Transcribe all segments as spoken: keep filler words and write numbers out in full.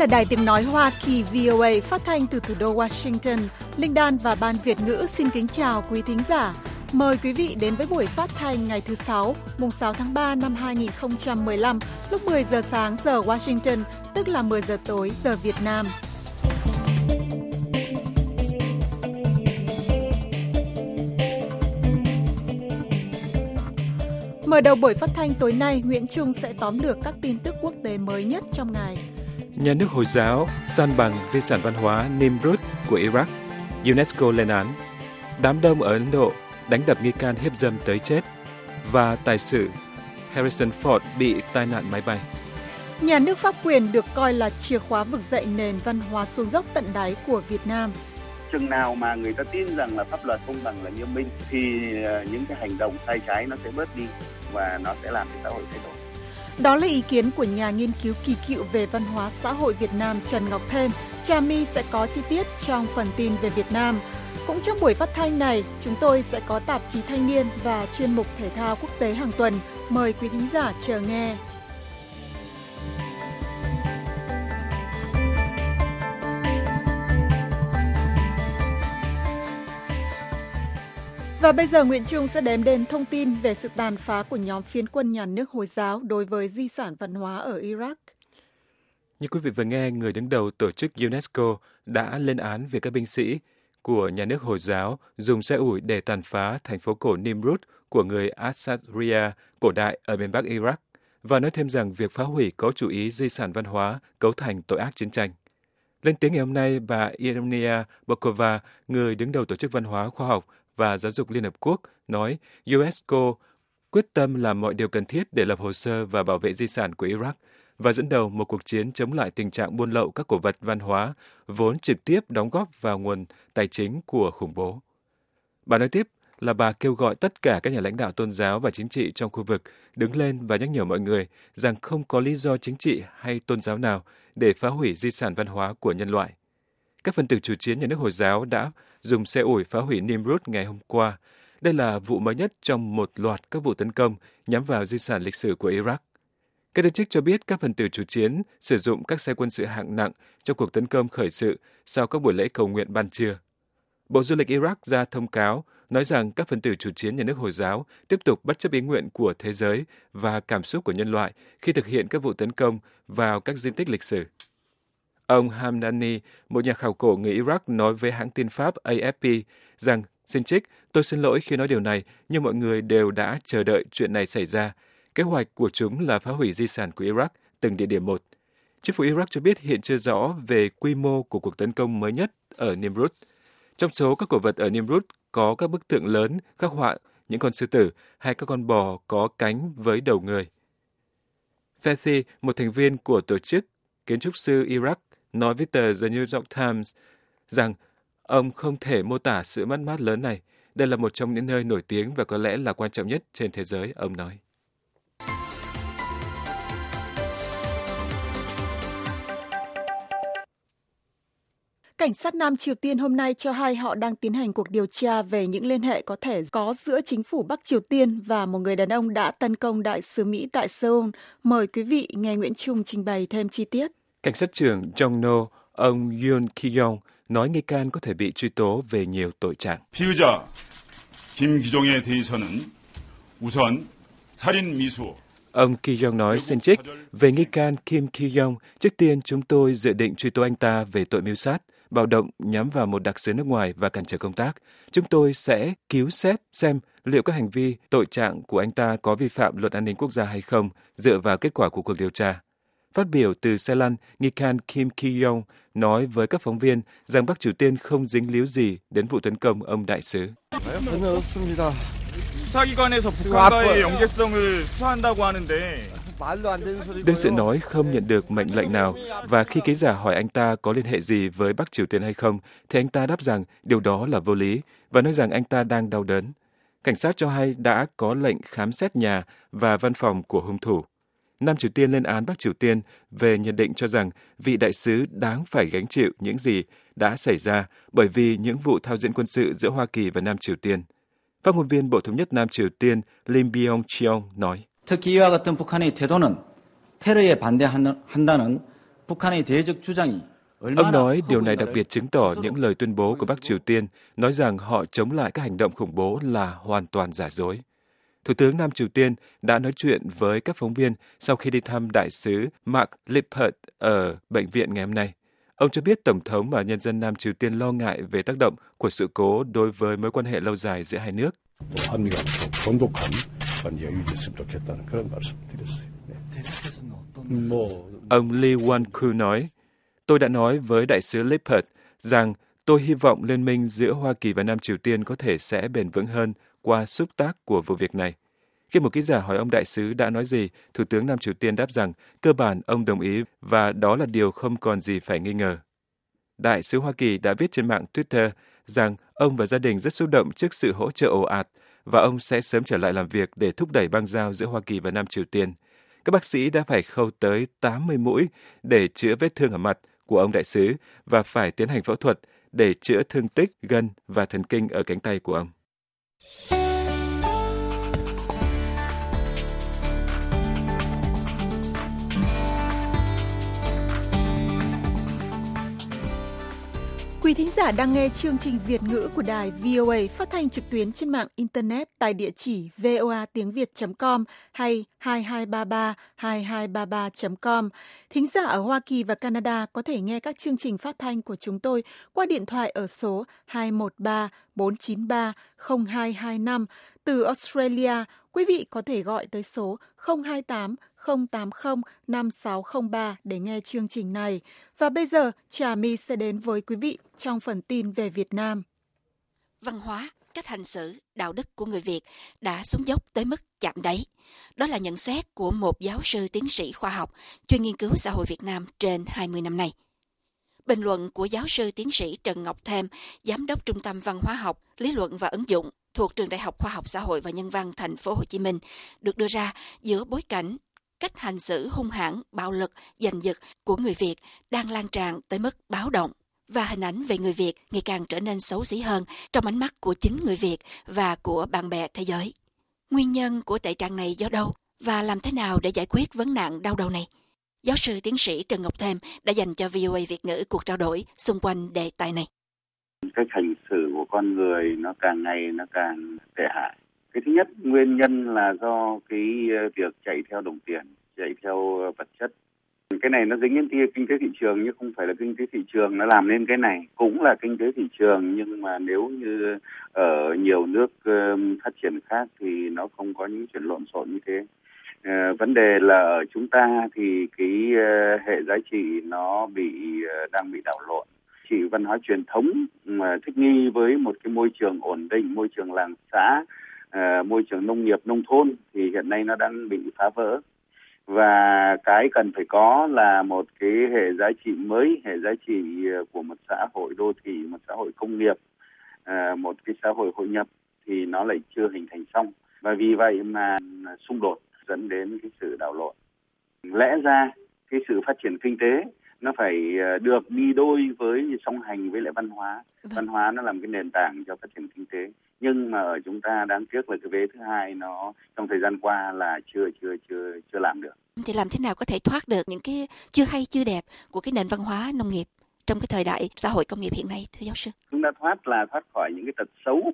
là Đài Tiếng Nói Hoa Kỳ vê o a phát thanh từ thủ đô Washington. Linh Đan và Ban Việt ngữ xin kính chào quý thính giả. Mời quý vị đến với buổi phát thanh ngày thứ sáu, mùng sáu tháng ba năm hai nghìn không trăm mười lăm, lúc mười giờ sáng giờ Washington, tức là mười giờ tối giờ Việt Nam. Mở đầu buổi phát thanh tối nay, Nguyễn Trung sẽ tóm lược các tin tức quốc tế mới nhất trong ngày. Nhà nước Hồi giáo san bằng di sản văn hóa Nimrud của Iraq, UNESCO lên án. Đám đông ở Ấn Độ đánh đập nghi can hiếp dâm tới chết. Và tài xế Harrison Ford bị tai nạn máy bay. Nhà nước pháp quyền được coi là chìa khóa vực dậy nền văn hóa xuống dốc tận đáy của Việt Nam. Chừng nào mà người ta tin rằng là pháp luật công bằng là nghiêm minh thì những cái hành động sai trái nó sẽ bớt đi và nó sẽ làm cho xã hội thay đổi. Đó là ý kiến của nhà nghiên cứu kỳ cựu về văn hóa xã hội Việt Nam Trần Ngọc Thêm. Trà My sẽ có chi tiết trong phần tin về Việt Nam. Cũng trong buổi phát thanh này, chúng tôi sẽ có tạp chí Thanh niên và chuyên mục thể thao quốc tế hàng tuần. Mời quý thính giả chờ nghe. Và bây giờ Nguyễn Trung sẽ đem đến thông tin về sự tàn phá của nhóm phiến quân nhà nước Hồi giáo đối với di sản văn hóa ở Iraq. Như quý vị vừa nghe, người đứng đầu tổ chức UNESCO đã lên án việc các binh sĩ của nhà nước Hồi giáo dùng xe ủi để tàn phá thành phố cổ Nimrud của người Assyria cổ đại ở miền Bắc Iraq và nói thêm rằng việc phá hủy có chủ ý di sản văn hóa cấu thành tội ác chiến tranh. Lên tiếng ngày hôm nay, bà Irina Bokova, người đứng đầu Tổ chức Văn hóa, Khoa học và Giáo dục Liên Hợp Quốc, nói UNESCO quyết tâm làm mọi điều cần thiết để lập hồ sơ và bảo vệ di sản của Iraq và dẫn đầu một cuộc chiến chống lại tình trạng buôn lậu các cổ vật văn hóa vốn trực tiếp đóng góp vào nguồn tài chính của khủng bố. Bà nói tiếp là bà kêu gọi tất cả các nhà lãnh đạo tôn giáo và chính trị trong khu vực đứng lên và nhắc nhở mọi người rằng không có lý do chính trị hay tôn giáo nào để phá hủy di sản văn hóa của nhân loại. Các phần tử chủ chiến nhà nước Hồi giáo đã dùng xe ủi phá hủy Nimrud ngày hôm qua. Đây là vụ mới nhất trong một loạt các vụ tấn công nhắm vào di sản lịch sử của Iraq. Các giới chức cho biết các phần tử chủ chiến sử dụng các xe quân sự hạng nặng trong cuộc tấn công khởi sự sau các buổi lễ cầu nguyện ban trưa. Bộ Du lịch Iraq ra thông cáo nói rằng các phần tử chủ chiến nhà nước Hồi giáo tiếp tục bất chấp ý nguyện của thế giới và cảm xúc của nhân loại khi thực hiện các vụ tấn công vào các di tích lịch sử. Ông Hamdani, một nhà khảo cổ người Iraq, nói với hãng tin Pháp A F P rằng, xin trích, tôi xin lỗi khi nói điều này, nhưng mọi người đều đã chờ đợi chuyện này xảy ra. Kế hoạch của chúng là phá hủy di sản của Iraq, từng địa điểm một. Chính phủ Iraq cho biết hiện chưa rõ về quy mô của cuộc tấn công mới nhất ở Nimrud. Trong số các cổ vật ở Nimrud có các bức tượng lớn khắc họa những con sư tử hay các con bò có cánh với đầu người. Fathi, một thành viên của tổ chức kiến trúc sư Iraq, nói với tờ The New York Times rằng ông không thể mô tả sự mất mát lớn này. Đây là một trong những nơi nổi tiếng và có lẽ là quan trọng nhất trên thế giới, ông nói. Cảnh sát Nam Triều Tiên hôm nay cho hay họ đang tiến hành cuộc điều tra về những liên hệ có thể có giữa chính phủ Bắc Triều Tiên và một người đàn ông đã tấn công đại sứ Mỹ tại Seoul. Mời quý vị nghe Nguyễn Trung trình bày thêm chi tiết. Cảnh sát trưởng Jong-no, ông Yoon Ki-yong, nói nghi can có thể bị truy tố về nhiều tội trạng. 피의자 김기종에 대해서는 우선 살인 미수. Ông Ki-yong nói xin trích, về nghi can Kim Ki-yong, trước tiên chúng tôi dự định truy tố anh ta về tội mưu sát, bạo động nhắm vào một đặc sứ nước ngoài và cản trở công tác. Chúng tôi sẽ cứu xét xem liệu các hành vi tội trạng của anh ta có vi phạm luật an ninh quốc gia hay không dựa vào kết quả của cuộc điều tra. Phát biểu từ xe lăn, nghi can Kim Ki-yong nói với các phóng viên rằng Bắc Triều Tiên không dính líu gì đến vụ tấn công ông đại sứ. Đương sự nói không nhận được mệnh lệnh nào và khi ký giả hỏi anh ta có liên hệ gì với Bắc Triều Tiên hay không, thì anh ta đáp rằng điều đó là vô lý và nói rằng anh ta đang đau đớn. Cảnh sát cho hay đã có lệnh khám xét nhà và văn phòng của hung thủ. Nam Triều Tiên lên án Bắc Triều Tiên về nhận định cho rằng vị đại sứ đáng phải gánh chịu những gì đã xảy ra bởi vì những vụ thao diễn quân sự giữa Hoa Kỳ và Nam Triều Tiên. Phát ngôn viên Bộ Thống nhất Nam Triều Tiên Lim Byung-cheong nói. 특히 이와 같은 북한의 태도는 테러에 반대한다는 Ông nói điều này đặc biệt chứng tỏ những lời tuyên bố của Bắc Triều Tiên nói rằng họ chống lại các hành động khủng bố là hoàn toàn giả dối. Thủ tướng Nam Triều Tiên đã nói chuyện với các phóng viên sau khi đi thăm đại sứ Mark Lippert ở bệnh viện ngày hôm nay. Ông cho biết Tổng thống và nhân dân Nam Triều Tiên lo ngại về tác động của sự cố đối với mối quan hệ lâu dài giữa hai nước. Ông Lee Won-kyu nói, tôi đã nói với đại sứ Lippert rằng tôi hy vọng liên minh giữa Hoa Kỳ và Nam Triều Tiên có thể sẽ bền vững hơn qua xúc tác của vụ việc này. Khi một ký giả hỏi ông đại sứ đã nói gì, Thủ tướng Nam Triều Tiên đáp rằng cơ bản ông đồng ý và đó là điều không còn gì phải nghi ngờ. Đại sứ Hoa Kỳ đã viết trên mạng Twitter rằng ông và gia đình rất xúc động trước sự hỗ trợ ồ ạt và ông sẽ sớm trở lại làm việc để thúc đẩy băng giao giữa Hoa Kỳ và Nam Triều Tiên. Các bác sĩ đã phải khâu tới tám mươi mũi để chữa vết thương ở mặt của ông đại sứ và phải tiến hành phẫu thuật để chữa thương tích, gân và thần kinh ở cánh tay của ông. Quý thính giả đang nghe chương trình Việt ngữ của đài vê o a phát thanh trực tuyến trên mạng Internet tại địa chỉ voa tiếng việt chấm com hay hai hai ba ba hai hai ba ba chấm com. Thính giả ở Hoa Kỳ và Canada có thể nghe các chương trình phát thanh của chúng tôi qua điện thoại ở số hai một ba bốn chín ba không hai hai năm. Từ Australia, quý vị có thể gọi tới số không hai tám không tám không năm sáu không ba để nghe chương trình này. Và bây giờ, Trà My sẽ đến với quý vị trong phần tin về Việt Nam. Văn hóa, cách hành xử, đạo đức của người Việt đã xuống dốc tới mức chạm đáy. Đó là nhận xét của một giáo sư tiến sĩ khoa học chuyên nghiên cứu xã hội Việt Nam trên hai mươi năm nay. Bình luận của giáo sư tiến sĩ Trần Ngọc Thêm, giám đốc Trung tâm Văn hóa học, Lý luận và ứng dụng thuộc Trường Đại học Khoa học Xã hội và Nhân văn Thành phố Hồ Chí Minh được đưa ra giữa bối cảnh cách hành xử hung hãn, bạo lực, giành giật của người Việt đang lan tràn tới mức báo động và hình ảnh về người Việt ngày càng trở nên xấu xí hơn trong ánh mắt của chính người Việt và của bạn bè thế giới. Nguyên nhân của tệ trạng này do đâu và làm thế nào để giải quyết vấn nạn đau đầu này? Giáo sư tiến sĩ Trần Ngọc Thêm đã dành cho vê o a Việt ngữ cuộc trao đổi xung quanh đề tài này. Cách hành xử của con người nó càng ngày nó càng tệ hại. Cái thứ nhất, nguyên nhân là do cái việc chạy theo đồng tiền, chạy theo vật chất. Cái này nó dính đến kinh tế thị trường nhưng không phải là kinh tế thị trường nó làm nên cái này. Cũng là kinh tế thị trường nhưng mà nếu như ở nhiều nước phát triển khác thì nó không có những chuyện lộn xộn như thế. À, vấn đề là ở chúng ta thì cái hệ giá trị nó bị đang bị đảo lộn. Chỉ văn hóa truyền thống mà thích nghi với một cái môi trường ổn định, môi trường làng xã, à, môi trường nông nghiệp nông thôn thì hiện nay nó đang bị phá vỡ. Và cái cần phải có là một cái hệ giá trị mới, hệ giá trị của một xã hội đô thị, một xã hội công nghiệp, à, một cái xã hội hội nhập thì nó lại chưa hình thành xong. Và vì vậy mà xung đột dẫn đến cái sự đảo lộn. Lẽ ra cái sự phát triển kinh tế nó phải được đi đôi với song hành với lại văn hóa. Vâng. Văn hóa nó làm cái nền tảng cho phát triển kinh tế. Nhưng mà ở chúng ta đáng tiếc là cái vế thứ hai nó trong thời gian qua là chưa chưa chưa chưa làm được. Thì làm thế nào có thể thoát được những cái chưa hay chưa đẹp của cái nền văn hóa nông nghiệp trong cái thời đại xã hội công nghiệp hiện nay, thưa giáo sư? Chúng ta thoát là thoát khỏi những cái tật xấu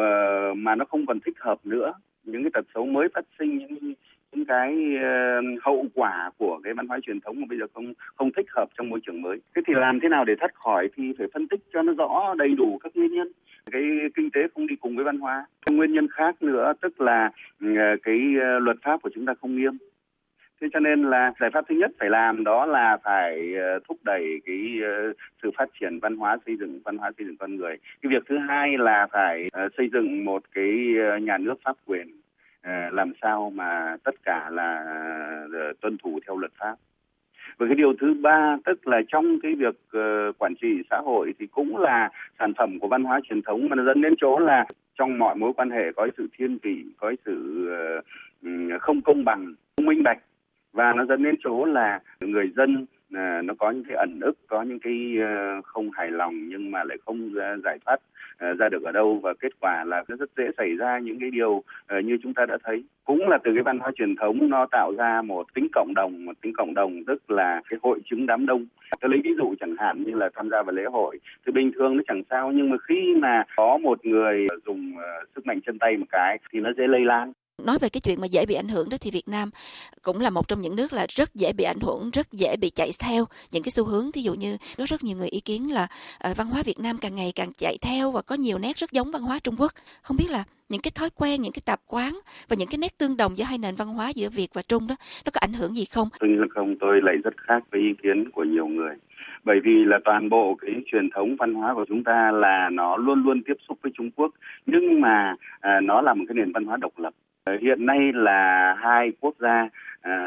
mà nó không còn thích hợp nữa, những cái tật xấu mới phát sinh, những những cái uh, hậu quả của cái văn hóa truyền thống mà bây giờ không không thích hợp trong môi trường mới. Thế thì làm thế nào để thoát khỏi thì phải phân tích cho nó rõ đầy đủ các nguyên nhân. Cái kinh tế không đi cùng với văn hóa. Cái nguyên nhân khác nữa tức là uh, cái uh, luật pháp của chúng ta không nghiêm. Thế cho nên là giải pháp thứ nhất phải làm đó là phải uh, thúc đẩy cái uh, sự phát triển văn hóa, xây dựng văn hóa, xây dựng con người. Cái việc thứ hai là phải uh, xây dựng một cái uh, nhà nước pháp quyền. Làm sao mà tất cả là tuân thủ theo luật pháp. Và cái điều thứ ba tức là trong cái việc uh, quản trị xã hội thì cũng là sản phẩm của văn hóa truyền thống mà nó dẫn đến chỗ là trong mọi mối quan hệ có sự thiên vị, có sự uh, không công bằng, không minh bạch và nó dẫn đến chỗ là người dân À, nó có những cái ẩn ức, có những cái uh, không hài lòng nhưng mà lại không uh, giải thoát uh, ra được ở đâu, và kết quả là nó rất dễ xảy ra những cái điều uh, như chúng ta đã thấy. Cũng là từ cái văn hóa truyền thống nó tạo ra một tính cộng đồng, một tính cộng đồng tức là cái hội chứng đám đông. Tôi lấy ví dụ chẳng hạn như là tham gia vào lễ hội thì bình thường nó chẳng sao, nhưng mà khi mà có một người dùng uh, sức mạnh chân tay một cái thì nó dễ lây lan. Nói về cái chuyện mà dễ bị ảnh hưởng đó thì Việt Nam cũng là một trong những nước là rất dễ bị ảnh hưởng, rất dễ bị chạy theo những cái xu hướng. Thí dụ như có rất nhiều người ý kiến là uh, văn hóa Việt Nam càng ngày càng chạy theo và có nhiều nét rất giống văn hóa Trung Quốc. Không biết là những cái thói quen, những cái tập quán và những cái nét tương đồng giữa hai nền văn hóa giữa Việt và Trung đó, nó có ảnh hưởng gì không? Tôi không, tôi lại rất khác với ý kiến của nhiều người. Bởi vì là toàn bộ cái truyền thống văn hóa của chúng ta là nó luôn luôn tiếp xúc với Trung Quốc, nhưng mà à, nó là một cái nền văn hóa độc lập. Hiện nay là hai quốc gia à,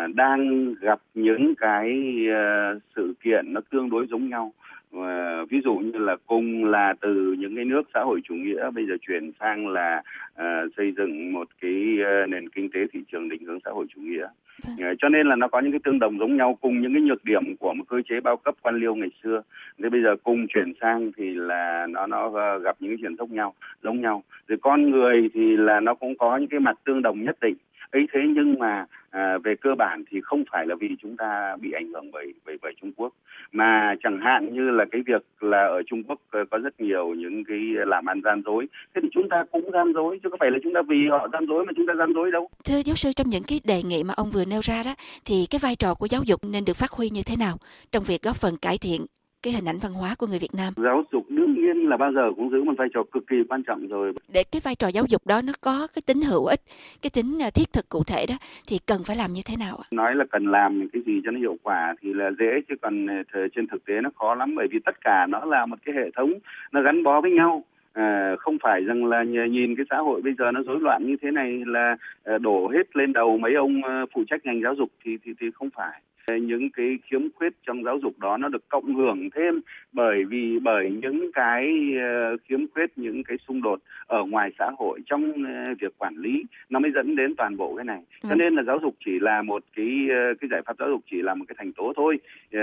đang gặp những cái uh, sự kiện nó tương đối giống nhau. Uh, ví dụ như là cùng là từ những cái nước xã hội chủ nghĩa bây giờ chuyển sang là uh, xây dựng một cái uh, nền kinh tế thị trường định hướng xã hội chủ nghĩa. Uh, cho nên là nó có những cái tương đồng giống nhau, cùng những cái nhược điểm của một cơ chế bao cấp quan liêu ngày xưa. Thế bây giờ cùng chuyển sang thì là nó nó uh, gặp những cái chuyện giống nhau, giống nhau. Rồi con người thì là nó cũng có những cái mặt tương đồng nhất định. Ấy thế nhưng mà à, về cơ bản thì không phải là vì chúng ta bị ảnh hưởng bởi bởi bởi Trung Quốc, mà chẳng hạn như là cái việc là ở Trung Quốc có rất nhiều những cái làm ăn gian dối, thế thì chúng ta cũng gian dối, chứ có phải là chúng ta vì họ gian dối mà chúng ta gian dối đâu. Thưa giáo sư, trong những cái đề nghị mà ông vừa nêu ra đó, thì cái vai trò của giáo dục nên được phát huy như thế nào trong việc góp phần cải thiện cái hình ảnh văn hóa của người Việt Nam? Giáo dục đương nhiên là bao giờ cũng giữ một vai trò cực kỳ quan trọng rồi. Để cái vai trò giáo dục đó nó có cái tính hữu ích, cái tính thiết thực cụ thể đó, thì cần phải làm như thế nào ạ? Nói là cần làm cái gì cho nó hiệu quả thì là dễ, chứ còn trên thực tế nó khó lắm, bởi vì tất cả nó là một cái hệ thống nó gắn bó với nhau. À, không phải rằng là nhìn cái xã hội bây giờ nó rối loạn như thế này là đổ hết lên đầu mấy ông phụ trách ngành giáo dục thì thì thì không phải. Những cái khiếm khuyết trong giáo dục đó nó được cộng hưởng thêm bởi vì bởi những cái uh, khiếm khuyết, những cái xung đột ở ngoài xã hội trong uh, việc quản lý, nó mới dẫn đến toàn bộ cái này. Ừ. Cho nên là giáo dục chỉ là một cái uh, cái giải pháp giáo dục chỉ là một cái thành tố thôi, uh,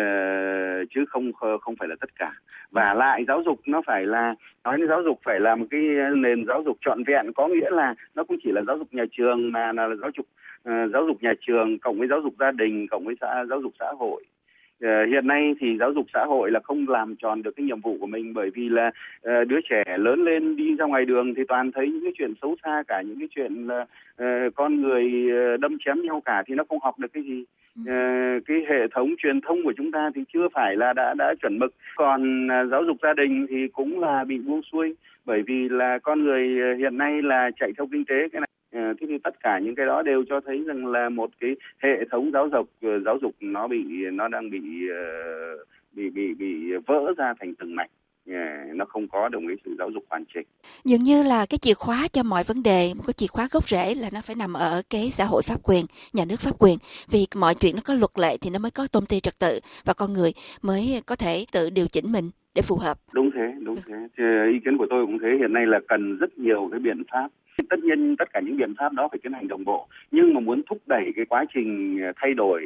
chứ không không phải là tất cả. Và lại giáo dục nó phải là, nói đến giáo dục phải là một cái nền giáo dục trọn vẹn, có nghĩa là nó cũng chỉ là giáo dục nhà trường mà là giáo dục Uh, giáo dục nhà trường cộng với giáo dục gia đình cộng với xã, giáo dục xã hội. Uh, hiện nay thì giáo dục xã hội là không làm tròn được cái nhiệm vụ của mình, bởi vì là uh, đứa trẻ lớn lên đi ra ngoài đường thì toàn thấy những cái chuyện xấu xa cả, những cái chuyện là uh, con người uh, đâm chém nhau cả, thì nó không học được cái gì. Uh, cái hệ thống truyền thông của chúng ta thì chưa phải là đã đã chuẩn mực, còn uh, giáo dục gia đình thì cũng là bị buông xuôi, bởi vì là con người uh, hiện nay là chạy theo kinh tế cái này. À, thế thì tất cả những cái đó đều cho thấy rằng là một cái hệ thống giáo dục giáo dục nó bị nó đang bị uh, bị bị bị vỡ ra thành từng mảnh, uh, nó không có được cái sự giáo dục hoàn chỉnh. Dường như là cái chìa khóa cho mọi vấn đề, một cái chìa khóa gốc rễ là nó phải nằm ở cái xã hội pháp quyền, nhà nước pháp quyền, vì mọi chuyện nó có luật lệ thì nó mới có tôn ti trật tự và con người mới có thể tự điều chỉnh mình để phù hợp. Đúng thế, đúng thế. Thì ý kiến của tôi cũng thế, hiện nay là cần rất nhiều cái biện pháp. Tất nhiên tất cả những biện pháp đó phải tiến hành đồng bộ, nhưng mà muốn thúc đẩy cái quá trình thay đổi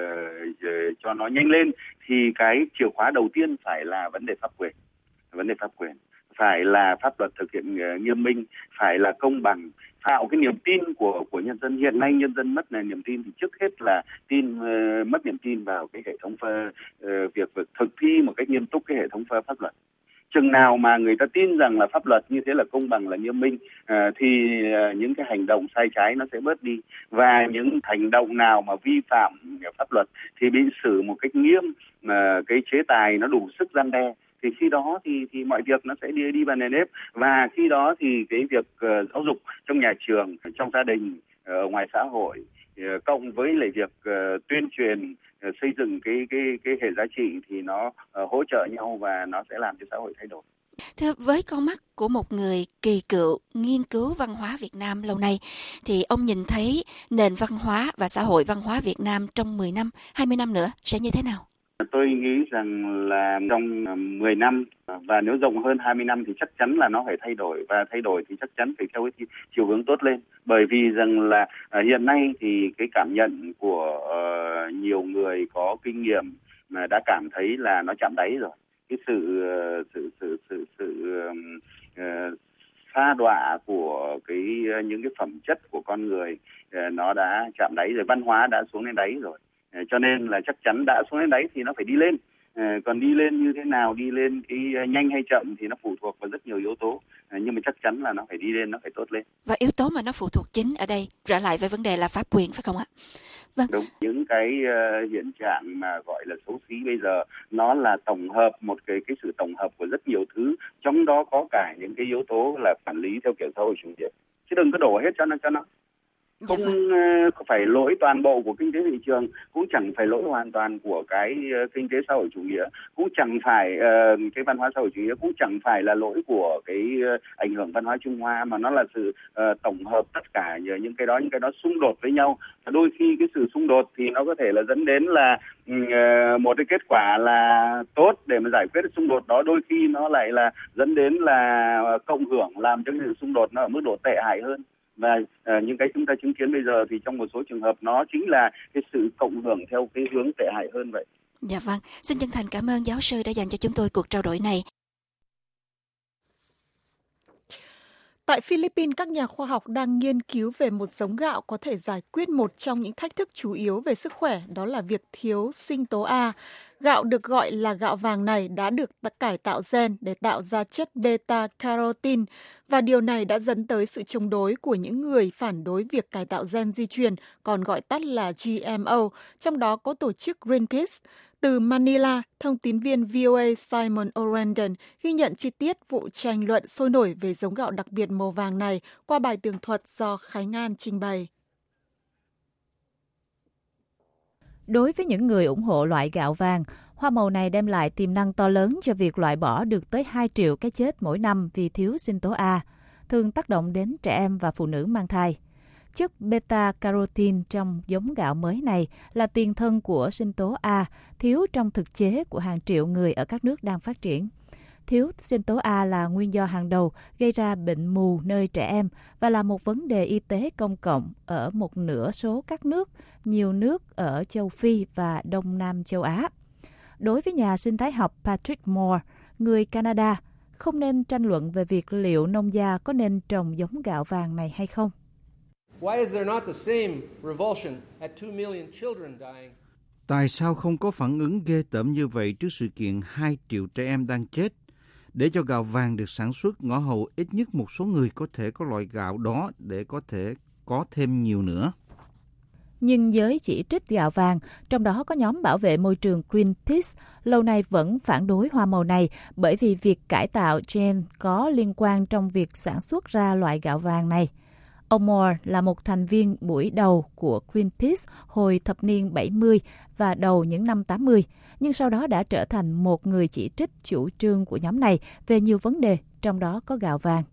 uh, cho nó nhanh lên thì cái chìa khóa đầu tiên phải là vấn đề pháp quyền, vấn đề pháp quyền, phải là pháp luật thực hiện uh, nghiêm minh, phải là công bằng, tạo cái niềm tin của của nhân dân. Hiện nay nhân dân mất là niềm tin thì trước hết là tin uh, mất niềm tin vào cái hệ thống uh, việc, việc thực thi một cách nghiêm túc cái hệ thống pháp luật. Chừng nào mà người ta tin rằng là pháp luật như thế là công bằng, là nghiêm minh, à, thì à, những cái hành động sai trái nó sẽ bớt đi, và những hành động nào mà vi phạm pháp luật thì bị xử một cách nghiêm, mà cái chế tài nó đủ sức răn đe, thì khi đó thì thì mọi việc nó sẽ đi đi vào nền nếp, và khi đó thì cái việc uh, giáo dục trong nhà trường, trong gia đình, ở uh, ngoài xã hội, uh, cộng với lại việc uh, tuyên truyền, xây dựng cái cái cái hệ giá trị thì nó uh, hỗ trợ nhau và nó sẽ làm cho xã hội thay đổi. Thưa, với con mắt của một người kỳ cựu nghiên cứu văn hóa Việt Nam lâu nay, thì ông nhìn thấy nền văn hóa và xã hội văn hóa Việt Nam trong mười năm, hai mươi năm nữa sẽ như thế nào? Tôi nghĩ rằng là trong mười năm và nếu rộng hơn hai mươi năm thì chắc chắn là nó phải thay đổi, và thay đổi thì chắc chắn phải theo cái chiều hướng tốt lên. Bởi vì rằng là hiện nay thì cái cảm nhận của uh, nhiều người có kinh nghiệm mà đã cảm thấy là nó chạm đáy rồi. Cái sự sự sự sự sự uh, sa đọa của cái những cái phẩm chất của con người uh, nó đã chạm đáy rồi, văn hóa đã xuống đến đáy rồi. Uh, cho nên là chắc chắn đã xuống đến đáy thì nó phải đi lên. À, còn đi lên như thế nào, đi lên cái nhanh hay chậm thì nó phụ thuộc vào rất nhiều yếu tố, à, nhưng mà chắc chắn là nó phải đi lên, nó phải tốt lên. Và yếu tố mà nó phụ thuộc chính ở đây trở lại với vấn đề là pháp quyền, phải không ạ? Vâng. Đúng, những cái uh, hiện trạng mà gọi là xấu xí bây giờ nó là tổng hợp, một cái cái sự tổng hợp của rất nhiều thứ, trong đó có cả những cái yếu tố là quản lý theo kiểu xã hội chủ nghĩa, chứ đừng có đổ hết cho nó cho nó. Không uh, phải lỗi toàn bộ của kinh tế thị trường, cũng chẳng phải lỗi hoàn toàn của cái uh, kinh tế xã hội chủ nghĩa, cũng chẳng phải uh, cái văn hóa xã hội chủ nghĩa, cũng chẳng phải là lỗi của cái uh, ảnh hưởng văn hóa Trung Hoa, mà nó là sự uh, tổng hợp tất cả những cái đó, những cái đó xung đột với nhau. Và đôi khi cái sự xung đột thì nó có thể là dẫn đến là uh, một cái kết quả là tốt để mà giải quyết xung đột đó, đôi khi nó lại là dẫn đến là cộng hưởng, làm cho cái sự xung đột nó ở mức độ tệ hại hơn. Và uh, những cái chúng ta chứng kiến bây giờ thì trong một số trường hợp nó chính là cái sự cộng hưởng theo cái hướng tệ hại hơn vậy. Dạ vâng, xin chân thành cảm ơn giáo sư đã dành cho chúng tôi cuộc trao đổi này. Tại Philippines, các nhà khoa học đang nghiên cứu về một giống gạo có thể giải quyết một trong những thách thức chủ yếu về sức khỏe, đó là việc thiếu sinh tố A. Gạo được gọi là gạo vàng này đã được cải tạo gen để tạo ra chất beta-carotene, và điều này đã dẫn tới sự chống đối của những người phản đối việc cải tạo gen di truyền, còn gọi tắt là G M O, trong đó có tổ chức Greenpeace. Từ Manila, thông tín viên V O A Simon O'Randon ghi nhận chi tiết vụ tranh luận sôi nổi về giống gạo đặc biệt màu vàng này qua bài tường thuật do Khánh An trình bày. Đối với những người ủng hộ loại gạo vàng, hoa màu này đem lại tiềm năng to lớn cho việc loại bỏ được tới hai triệu cái chết mỗi năm vì thiếu sinh tố A, thường tác động đến trẻ em và phụ nữ mang thai. Chất beta-carotene trong giống gạo mới này là tiền thân của sinh tố A, thiếu trong thực chế của hàng triệu người ở các nước đang phát triển. Thiếu sinh tố A là nguyên do hàng đầu gây ra bệnh mù nơi trẻ em và là một vấn đề y tế công cộng ở một nửa số các nước, nhiều nước ở châu Phi và Đông Nam châu Á. Đối với nhà sinh thái học Patrick Moore, người Canada, không nên tranh luận về việc liệu nông gia có nên trồng giống gạo vàng này hay không. Tại sao không có phản ứng ghê tởm như vậy trước sự kiện hai triệu trẻ em đang chết? Để cho gạo vàng được sản xuất, ngõ hầu ít nhất một số người có thể có loại gạo đó để có thể có thêm nhiều nữa. Nhưng giới chỉ trích gạo vàng, trong đó có nhóm bảo vệ môi trường Greenpeace, lâu nay vẫn phản đối hoa màu này bởi vì việc cải tạo gen có liên quan trong việc sản xuất ra loại gạo vàng này. Ông Moore là một thành viên buổi đầu của Greenpeace hồi thập niên bảy mươi và đầu những năm tám mươi, nhưng sau đó đã trở thành một người chỉ trích chủ trương của nhóm này về nhiều vấn đề, trong đó có gạo vàng.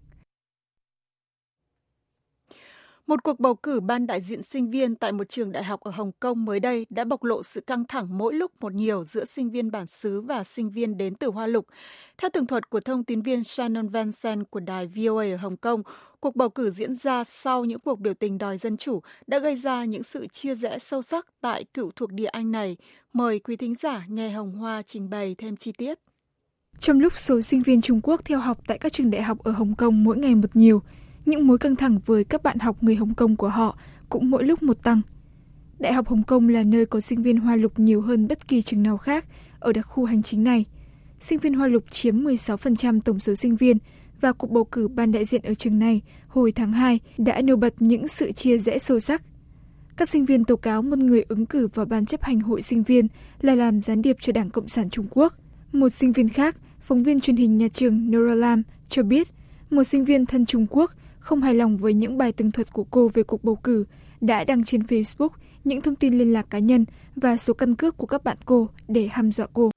Một cuộc bầu cử ban đại diện sinh viên tại một trường đại học ở Hồng Kông mới đây đã bộc lộ sự căng thẳng mỗi lúc một nhiều giữa sinh viên bản xứ và sinh viên đến từ Hoa Lục. Theo tường thuật của thông tín viên Shannon Van Zandt của đài V O A ở Hồng Kông, cuộc bầu cử diễn ra sau những cuộc biểu tình đòi dân chủ đã gây ra những sự chia rẽ sâu sắc tại cựu thuộc địa Anh này. Mời quý thính giả nghe Hồng Hoa trình bày thêm chi tiết. Trong lúc số sinh viên Trung Quốc theo học tại các trường đại học ở Hồng Kông mỗi ngày một nhiều, những mối căng thẳng với các bạn học người Hồng Kông của họ cũng mỗi lúc một tăng. Đại học Hồng Kông là nơi có sinh viên Hoa Lục nhiều hơn bất kỳ trường nào khác ở đặc khu hành chính này. Sinh viên Hoa Lục chiếm mười sáu phần trăm tổng số sinh viên và cuộc bầu cử ban đại diện ở trường này hồi tháng hai đã nêu bật những sự chia rẽ sâu sắc. Các sinh viên tố cáo một người ứng cử vào ban chấp hành hội sinh viên là làm gián điệp cho Đảng Cộng sản Trung Quốc. Một sinh viên khác, phóng viên truyền hình nhà trường Nora Lam cho biết một sinh viên thân Trung Quốc không hài lòng với những bài tường thuật của cô về cuộc bầu cử đã đăng trên Facebook những thông tin liên lạc cá nhân và số căn cước của các bạn cô để hăm dọa cô.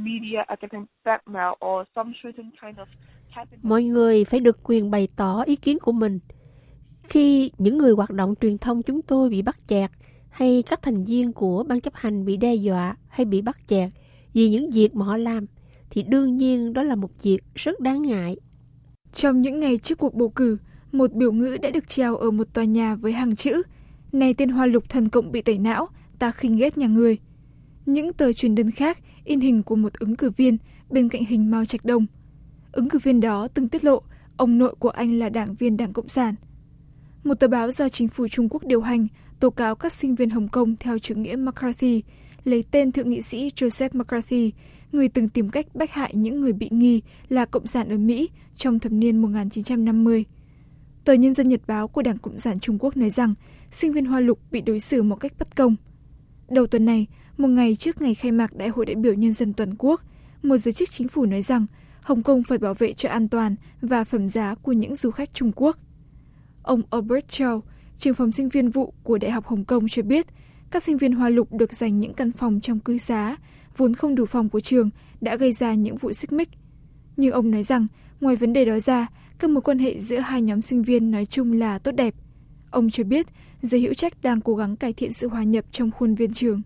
Mọi người phải được quyền bày tỏ ý kiến của mình. Khi những người hoạt động truyền thông chúng tôi bị bắt chẹt hay các thành viên của ban chấp hành bị đe dọa hay bị bắt chẹt vì những việc mà họ làm, thì đương nhiên đó là một việc rất đáng ngại. Trong những ngày trước cuộc bầu cử, một biểu ngữ đã được treo ở một tòa nhà với hàng chữ "Này tên Hoa Lục thần cộng bị tẩy não, ta khinh ghét nhà người." Những tờ truyền đơn khác in hình của một ứng cử viên bên cạnh hình Mao Trạch Đông. Ứng cử viên đó từng tiết lộ ông nội của anh là đảng viên Đảng Cộng sản. Một tờ báo do chính phủ Trung Quốc điều hành tố cáo các sinh viên Hồng Kông theo chủ nghĩa McCarthy lấy tên thượng nghị sĩ Joseph McCarthy, người từng tìm cách bách hại những người bị nghi là Cộng sản ở Mỹ trong thập niên một nghìn chín trăm năm mươi. Tờ Nhân dân Nhật báo của Đảng Cộng sản Trung Quốc nói rằng sinh viên Hoa Lục bị đối xử một cách bất công. Đầu tuần này, một ngày trước ngày khai mạc Đại hội đại biểu Nhân dân toàn quốc, một giới chức chính phủ nói rằng Hồng Kông phải bảo vệ cho an toàn và phẩm giá của những du khách Trung Quốc. Ông Albert Chow, trưởng phòng sinh viên vụ của Đại học Hồng Kông cho biết, các sinh viên Hoa Lục được dành những căn phòng trong cư xá, vốn không đủ phòng của trường, đã gây ra những vụ xích mích. Nhưng ông nói rằng, ngoài vấn đề đó ra, các mối quan hệ giữa hai nhóm sinh viên nói chung là tốt đẹp. Ông cho biết, giới hữu trách đang cố gắng cải thiện sự hòa nhập trong khuôn viên trường.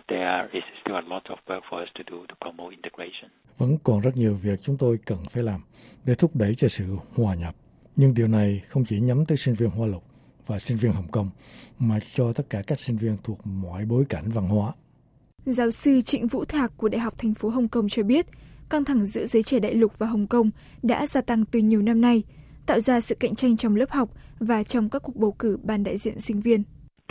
Vẫn còn rất nhiều việc chúng tôi cần phải làm để thúc đẩy cho sự hòa nhập. Nhưng điều này không chỉ nhắm tới sinh viên Hoa Lục và sinh viên Hồng Kông, mà cho tất cả các sinh viên thuộc mọi bối cảnh văn hóa. Giáo sư Trịnh Vũ Thạc của Đại học thành phố Hồng Kông cho biết, căng thẳng giữa giới trẻ Đại Lục và Hồng Kông đã gia tăng từ nhiều năm nay, tạo ra sự cạnh tranh trong lớp học và trong các cuộc bầu cử ban đại diện sinh viên.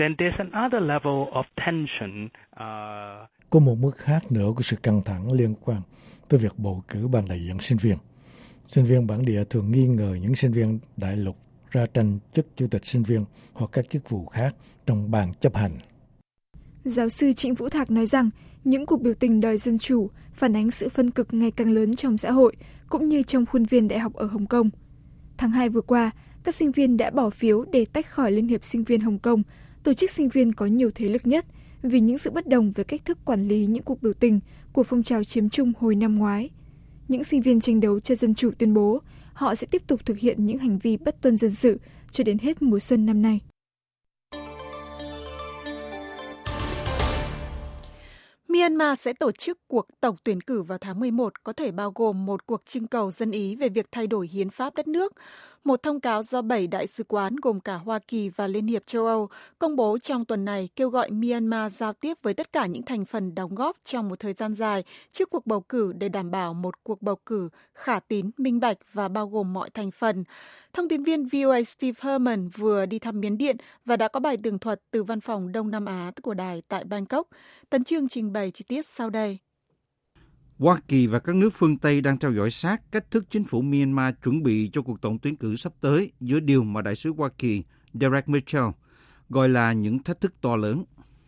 Có một mức khác nữa của sự căng thẳng liên quan tới việc bầu cử ban đại diện sinh viên. Sinh viên bản địa thường nghi ngờ những sinh viên Đại Lục ra tranh chức chủ tịch sinh viên hoặc các chức vụ khác trong ban chấp hành. Giáo sư Trịnh Vũ Thạc nói rằng những cuộc biểu tình đòi dân chủ phản ánh sự phân cực ngày càng lớn trong xã hội cũng như trong khuôn viên đại học ở Hồng Kông. Tháng hai vừa qua, các sinh viên đã bỏ phiếu để tách khỏi Liên hiệp Sinh viên Hồng Kông, tổ chức sinh viên có nhiều thế lực nhất, vì những sự bất đồng về cách thức quản lý những cuộc biểu tình của phong trào chiếm chung hồi năm ngoái. Những sinh viên tranh đấu cho dân chủ tuyên bố họ sẽ tiếp tục thực hiện những hành vi bất tuân dân sự cho đến hết mùa xuân năm nay. Myanmar sẽ tổ chức cuộc tổng tuyển cử vào tháng mười một, có thể bao gồm một cuộc trưng cầu dân Ý về việc thay đổi hiến pháp đất nước. Một thông cáo do bảy đại sứ quán gồm cả Hoa Kỳ và Liên hiệp châu Âu công bố trong tuần này kêu gọi Myanmar giao tiếp với tất cả những thành phần đóng góp trong một thời gian dài trước cuộc bầu cử để đảm bảo một cuộc bầu cử khả tín, minh bạch và bao gồm mọi thành phần. Thông tin viên vê o a Steve Herman vừa đi thăm Miến Điện và đã có bài tường thuật từ văn phòng Đông Nam Á của đài tại Bangkok. Tấn Chương trình bày chi tiết sau đây. Hoa Kỳ và các nước phương Tây đang theo dõi sát cách thức chính phủ Myanmar chuẩn bị cho cuộc tổng tuyển cử sắp tới giữa điều mà Đại sứ Hoa Kỳ Derek Mitchell gọi là những thách thức to lớn.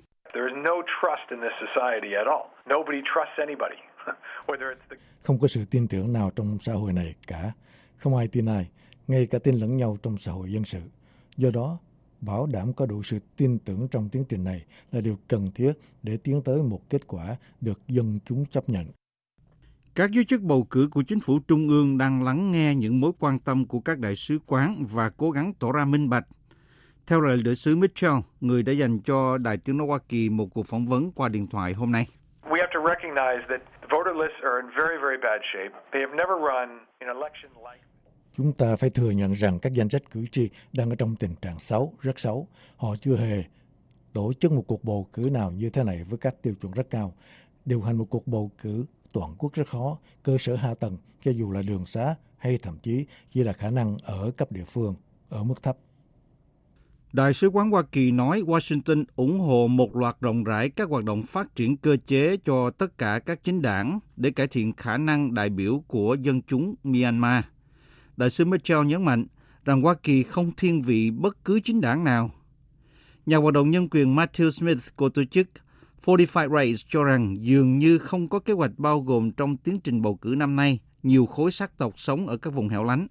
Không có sự tin tưởng nào trong xã hội này cả. Không ai tin ai, ngay cả tin lẫn nhau trong xã hội dân sự. Do đó, bảo đảm có đủ sự tin tưởng trong tiến trình này là điều cần thiết để tiến tới một kết quả được dân chúng chấp nhận. Các giới chức bầu cử của chính phủ trung ương đang lắng nghe những mối quan tâm của các đại sứ quán và cố gắng tỏ ra minh bạch. Theo lời đại sứ Mitchell, người đã dành cho Đài Tiếng nói Hoa Kỳ một cuộc phỏng vấn qua điện thoại hôm nay. Chúng ta phải thừa nhận rằng các danh sách cử tri đang ở trong tình trạng xấu, rất xấu. Họ chưa hề tổ chức một cuộc bầu cử nào như thế này với các tiêu chuẩn rất cao. Điều hành một cuộc bầu cử toàn quốc rất khó, cơ sở hạ tầng, cho dù là đường xá hay thậm chí chỉ là khả năng ở cấp địa phương, ở mức thấp. Đại sứ quán Hoa Kỳ nói Washington ủng hộ một loạt rộng rãi các hoạt động phát triển cơ chế cho tất cả các chính đảng để cải thiện khả năng đại biểu của dân chúng Myanmar. Đại sứ Mitchell nhấn mạnh rằng Hoa Kỳ không thiên vị bất cứ chính đảng nào. Nhà hoạt động nhân quyền Matthew Smith của tổ chức Fortified Rights cho rằng dường như không có kế hoạch bao gồm trong tiến trình bầu cử năm nay nhiều khối sắc tộc sống ở các vùng hẻo lánh.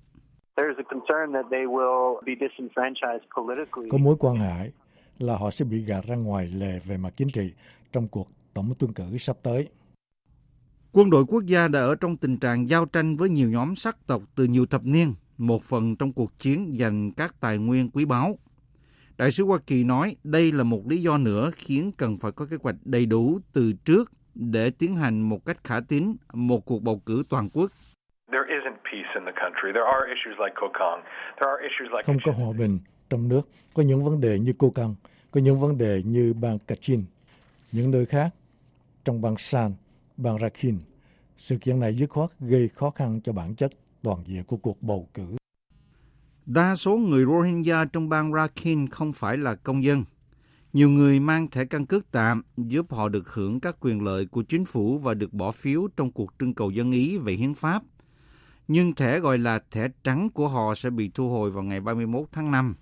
Có mối quan ngại là họ sẽ bị gạt ra ngoài lề về mặt chính trị trong cuộc tổng tuyển cử sắp tới. Quân đội quốc gia đã ở trong tình trạng giao tranh với nhiều nhóm sắc tộc từ nhiều thập niên, một phần trong cuộc chiến giành các tài nguyên quý báu. Đại sứ Hoa Kỳ nói đây là một lý do nữa khiến cần phải có kế hoạch đầy đủ từ trước để tiến hành một cách khả tín một cuộc bầu cử toàn quốc. Không có hòa bình trong nước, có những vấn đề như Cô Căng, có những vấn đề như bang Kachin, những nơi khác trong bang San bang Rakhine. Sự kiện này dứt khoát gây khó khăn cho bản chất toàn diện của cuộc bầu cử. Đa số người Rohingya trong bang Rakhine không phải là công dân. Nhiều người mang thẻ căn cước tạm giúp họ được hưởng các quyền lợi của chính phủ và được bỏ phiếu trong cuộc trưng cầu dân ý về hiến pháp. Nhưng thẻ gọi là thẻ trắng của họ sẽ bị thu hồi vào ngày ba mươi mốt tháng năm.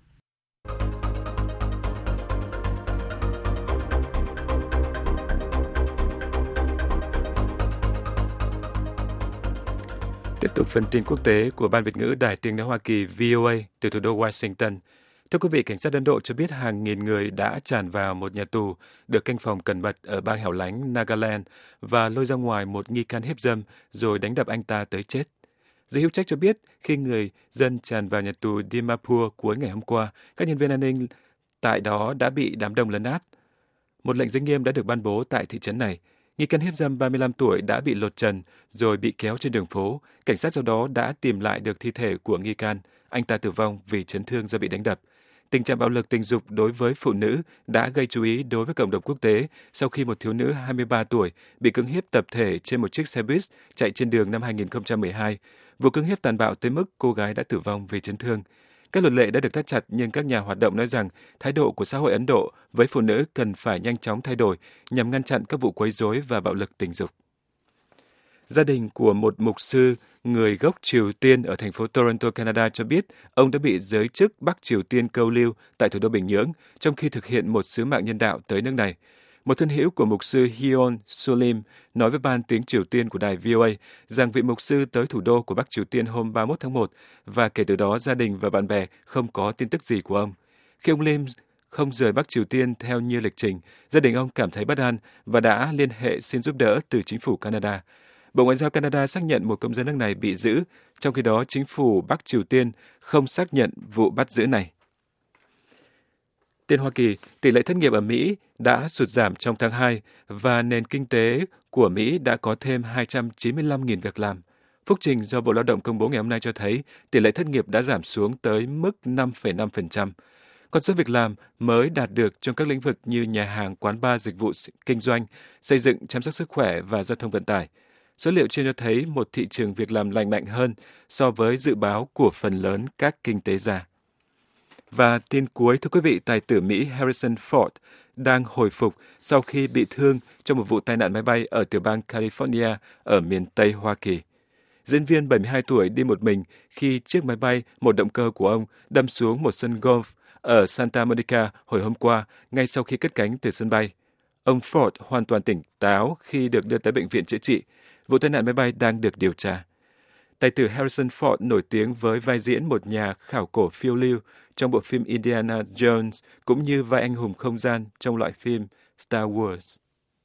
Tiếp tục phần tin quốc tế của Ban Việt ngữ Đài Tiếng nói Hoa Kỳ V O A từ thủ đô Washington. Thưa quý vị, cảnh sát Ấn Độ cho biết hàng nghìn người đã tràn vào một nhà tù được canh phòng cẩn mật ở bang hẻo lánh Nagaland và lôi ra ngoài một nghi can hiếp dâm rồi đánh đập anh ta tới chết. Giới hữu trách cho biết khi người dân tràn vào nhà tù Dimapur cuối ngày hôm qua, các nhân viên an ninh tại đó đã bị đám đông lấn át. Một lệnh giới nghiêm đã được ban bố tại thị trấn này. Nghi can hiếp dâm ba mươi lăm tuổi đã bị lột trần rồi bị kéo trên đường phố. Cảnh sát sau đó đã tìm lại được thi thể của nghi can. Anh ta tử vong vì chấn thương do bị đánh đập. Tình trạng bạo lực tình dục đối với phụ nữ đã gây chú ý đối với cộng đồng quốc tế sau khi một thiếu nữ hai mươi ba tuổi bị cưỡng hiếp tập thể trên một chiếc xe buýt chạy trên đường năm hai không một hai. Vụ cưỡng hiếp tàn bạo tới mức cô gái đã tử vong vì chấn thương. Các luật lệ đã được thắt chặt nhưng các nhà hoạt động nói rằng thái độ của xã hội Ấn Độ với phụ nữ cần phải nhanh chóng thay đổi nhằm ngăn chặn các vụ quấy rối và bạo lực tình dục. Gia đình của một mục sư người gốc Triều Tiên ở thành phố Toronto, Canada cho biết ông đã bị giới chức Bắc Triều Tiên câu lưu tại thủ đô Bình Nhưỡng trong khi thực hiện một sứ mạng nhân đạo tới nước này. Một thân hữu của mục sư Hyun Sulim nói với ban tiếng Triều Tiên của đài V O A rằng vị mục sư tới thủ đô của Bắc Triều Tiên hôm ba mươi mốt tháng một và kể từ đó gia đình và bạn bè không có tin tức gì của ông. Khi ông Lim không rời Bắc Triều Tiên theo như lịch trình, gia đình ông cảm thấy bất an và đã liên hệ xin giúp đỡ từ chính phủ Canada. Bộ Ngoại giao Canada xác nhận một công dân nước này bị giữ, trong khi đó chính phủ Bắc Triều Tiên không xác nhận vụ bắt giữ này. Tiền Hoa Kỳ, tỷ lệ thất nghiệp ở Mỹ đã sụt giảm trong tháng hai và nền kinh tế của Mỹ đã có thêm hai trăm chín mươi lăm nghìn việc làm. Phúc trình do Bộ Lao động công bố ngày hôm nay cho thấy tỷ lệ thất nghiệp đã giảm xuống tới mức năm phẩy năm phần trăm. Con số việc làm mới đạt được trong các lĩnh vực như nhà hàng, quán bar, dịch vụ kinh doanh, xây dựng, chăm sóc sức khỏe và giao thông vận tải. Số liệu trên cho thấy một thị trường việc làm lành mạnh hơn so với dự báo của phần lớn các kinh tế gia. Và tin cuối, thưa quý vị, tài tử Mỹ Harrison Ford đang hồi phục sau khi bị thương trong một vụ tai nạn máy bay ở tiểu bang California ở miền Tây Hoa Kỳ. Diễn viên bảy mươi hai tuổi đi một mình khi chiếc máy bay một động cơ của ông đâm xuống một sân golf ở Santa Monica hồi hôm qua ngay sau khi cất cánh từ sân bay. Ông Ford hoàn toàn tỉnh táo khi được đưa tới bệnh viện chữa trị. Vụ tai nạn máy bay đang được điều tra. Tài tử Harrison Ford nổi tiếng với vai diễn một nhà khảo cổ phiêu lưu trong bộ phim Indiana Jones, cũng như vai anh hùng không gian trong loại phim Star Wars.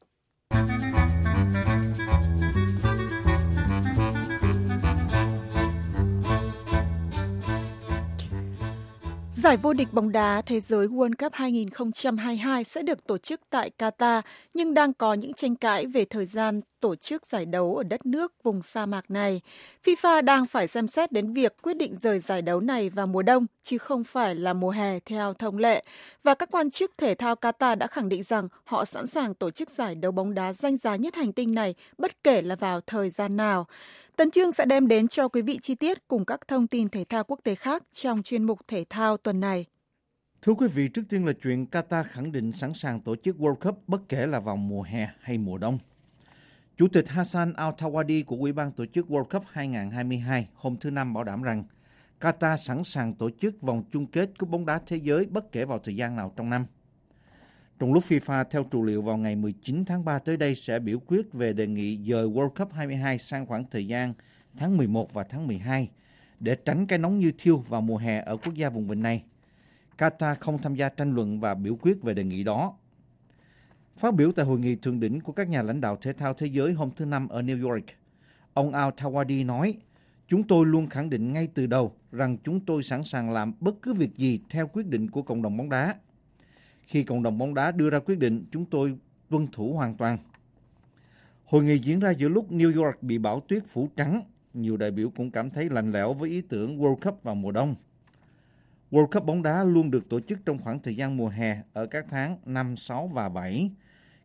Giải vô địch bóng đá thế giới World Cup hai không hai hai sẽ được tổ chức tại Qatar, nhưng đang có những tranh cãi về thời gian tổ chức giải đấu ở đất nước vùng sa mạc này. FIFA đang phải xem xét đến việc quyết định rời giải đấu này vào mùa đông, chứ không phải là mùa hè theo thông lệ. Và các quan chức thể thao Qatar đã khẳng định rằng họ sẵn sàng tổ chức giải đấu bóng đá danh giá nhất hành tinh này, bất kể là vào thời gian nào. Tấn Chương sẽ đem đến cho quý vị chi tiết cùng các thông tin thể thao quốc tế khác trong chuyên mục thể thao tuần này. Thưa quý vị, trước tiên là chuyện Qatar khẳng định sẵn sàng tổ chức World Cup bất kể là vào mùa hè hay mùa đông. Chủ tịch Hassan Al-Thawadi của Ủy ban tổ chức World Cup hai không hai hai hôm thứ Năm bảo đảm rằng Qatar sẵn sàng tổ chức vòng chung kết cúp bóng đá thế giới bất kể vào thời gian nào trong năm. Trong lúc FIFA theo trù liệu vào ngày mười chín tháng ba tới đây sẽ biểu quyết về đề nghị dời World Cup hai hai sang khoảng thời gian tháng mười một và tháng mười hai để tránh cái nóng như thiêu vào mùa hè ở quốc gia vùng vịnh này. Qatar không tham gia tranh luận và biểu quyết về đề nghị đó. Phát biểu tại hội nghị thượng đỉnh của các nhà lãnh đạo thể thao thế giới hôm thứ Năm ở New York, ông Al-Thawadi nói, chúng tôi luôn khẳng định ngay từ đầu rằng chúng tôi sẵn sàng làm bất cứ việc gì theo quyết định của cộng đồng bóng đá. Khi cộng đồng bóng đá đưa ra quyết định, chúng tôi tuân thủ hoàn toàn. Hội nghị diễn ra giữa lúc New York bị bão tuyết phủ trắng. Nhiều đại biểu cũng cảm thấy lạnh lẽo với ý tưởng World Cup vào mùa đông. World Cup bóng đá luôn được tổ chức trong khoảng thời gian mùa hè ở các tháng năm, sáu và bảy.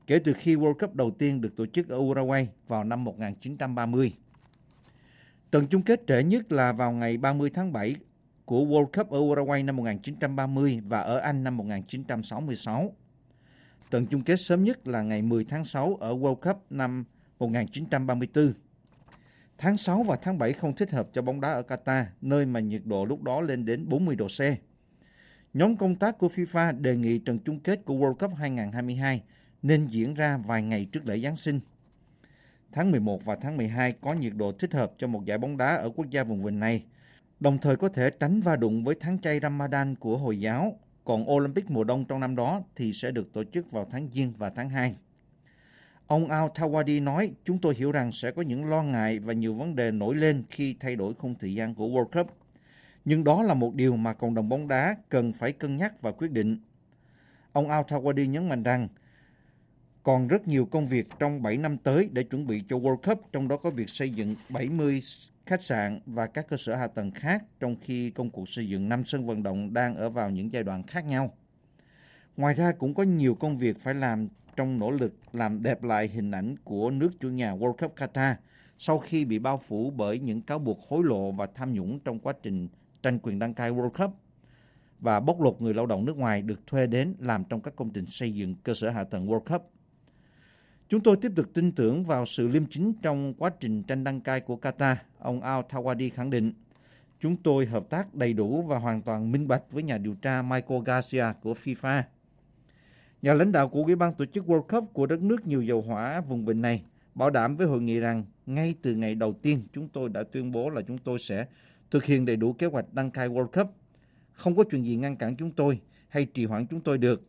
kể từ khi World Cup đầu tiên được tổ chức ở Uruguay vào năm một nghìn chín trăm ba mươi. Trận chung kết trễ nhất là vào ngày ba mươi tháng bảy của World Cup ở Uruguay năm một nghìn chín trăm ba mươi và ở Anh năm một nghìn chín trăm sáu mươi sáu. Trận chung kết sớm nhất là ngày mười tháng sáu ở World Cup năm một nghìn chín trăm ba mươi tư. Tháng sáu và tháng bảy không thích hợp cho bóng đá ở Qatar, nơi mà nhiệt độ lúc đó lên đến bốn mươi độ C. Nhóm công tác của FIFA đề nghị trận chung kết của World Cup hai nghìn không trăm hai mươi hai nên diễn ra vài ngày trước lễ Giáng sinh. Tháng mười một và tháng mười hai có nhiệt độ thích hợp cho một giải bóng đá ở quốc gia vùng vịnh này, đồng thời có thể tránh va đụng với tháng chay Ramadan của Hồi giáo, còn Olympic mùa đông trong năm đó thì sẽ được tổ chức vào tháng Giêng và tháng hai. Ông Al-Thawadi nói, chúng tôi hiểu rằng sẽ có những lo ngại và nhiều vấn đề nổi lên khi thay đổi khung thời gian của World Cup. Nhưng đó là một điều mà cộng đồng bóng đá cần phải cân nhắc và quyết định. Ông Al-Thawadi nhấn mạnh rằng, còn rất nhiều công việc trong bảy năm tới để chuẩn bị cho World Cup, trong đó có việc xây dựng bảy mươi khách sạn và các cơ sở hạ tầng khác, trong khi công cuộc xây dựng năm sân vận động đang ở vào những giai đoạn khác nhau. Ngoài ra cũng có nhiều công việc phải làm trong nỗ lực làm đẹp lại hình ảnh của nước chủ nhà World Cup Qatar sau khi bị bao phủ bởi những cáo buộc hối lộ và tham nhũng trong quá trình tranh quyền đăng cai World Cup và bóc lột người lao động nước ngoài được thuê đến làm trong các công trình xây dựng cơ sở hạ tầng World Cup. Chúng tôi tiếp tục tin tưởng vào sự liêm chính trong quá trình tranh đăng cai của Qatar, ông Al-Thawadi khẳng định. Chúng tôi hợp tác đầy đủ và hoàn toàn minh bạch với nhà điều tra Michael Garcia của FIFA. Nhà lãnh đạo của Ủy ban tổ chức World Cup của đất nước nhiều dầu hỏa vùng vịnh này bảo đảm với hội nghị rằng ngay từ ngày đầu tiên chúng tôi đã tuyên bố là chúng tôi sẽ thực hiện đầy đủ kế hoạch đăng cai World Cup. Không có chuyện gì ngăn cản chúng tôi hay trì hoãn chúng tôi được.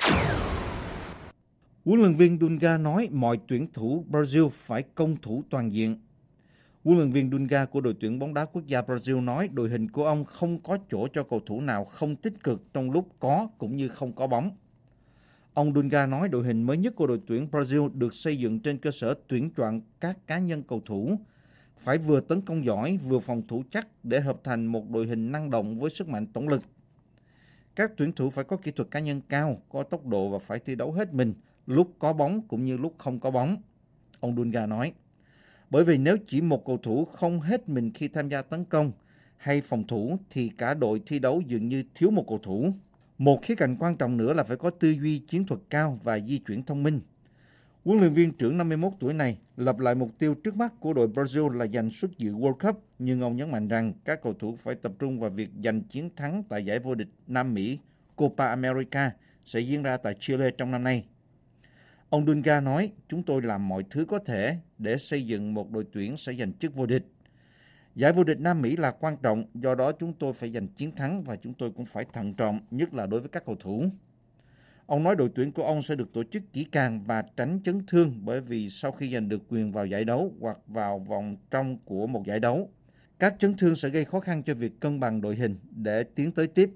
Huấn luyện viên Dunga nói mọi tuyển thủ Brazil phải công thủ toàn diện. Huấn luyện viên Dunga của đội tuyển bóng đá quốc gia Brazil nói đội hình của ông không có chỗ cho cầu thủ nào không tích cực trong lúc có cũng như không có bóng. Ông Dunga nói đội hình mới nhất của đội tuyển Brazil được xây dựng trên cơ sở tuyển chọn các cá nhân cầu thủ, phải vừa tấn công giỏi vừa phòng thủ chắc để hợp thành một đội hình năng động với sức mạnh tổng lực. Các tuyển thủ phải có kỹ thuật cá nhân cao, có tốc độ và phải thi đấu hết mình lúc có bóng cũng như lúc không có bóng, ông Dunga nói. Bởi vì nếu chỉ một cầu thủ không hết mình khi tham gia tấn công hay phòng thủ thì cả đội thi đấu dường như thiếu một cầu thủ. Một khía cạnh quan trọng nữa là phải có tư duy chiến thuật cao và di chuyển thông minh. Huấn luyện viên trưởng năm mươi mốt tuổi này lập lại mục tiêu trước mắt của đội Brazil là giành suất dự World Cup, nhưng ông nhấn mạnh rằng các cầu thủ phải tập trung vào việc giành chiến thắng tại giải vô địch Nam Mỹ Copa America sẽ diễn ra tại Chile trong năm nay. Ông Dunga nói, chúng tôi làm mọi thứ có thể để xây dựng một đội tuyển sẽ giành chức vô địch. Giải vô địch Nam Mỹ là quan trọng, do đó chúng tôi phải giành chiến thắng và chúng tôi cũng phải thận trọng, nhất là đối với các cầu thủ. Ông nói đội tuyển của ông sẽ được tổ chức kỹ càng và tránh chấn thương bởi vì sau khi giành được quyền vào giải đấu hoặc vào vòng trong của một giải đấu, các chấn thương sẽ gây khó khăn cho việc cân bằng đội hình để tiến tới tiếp.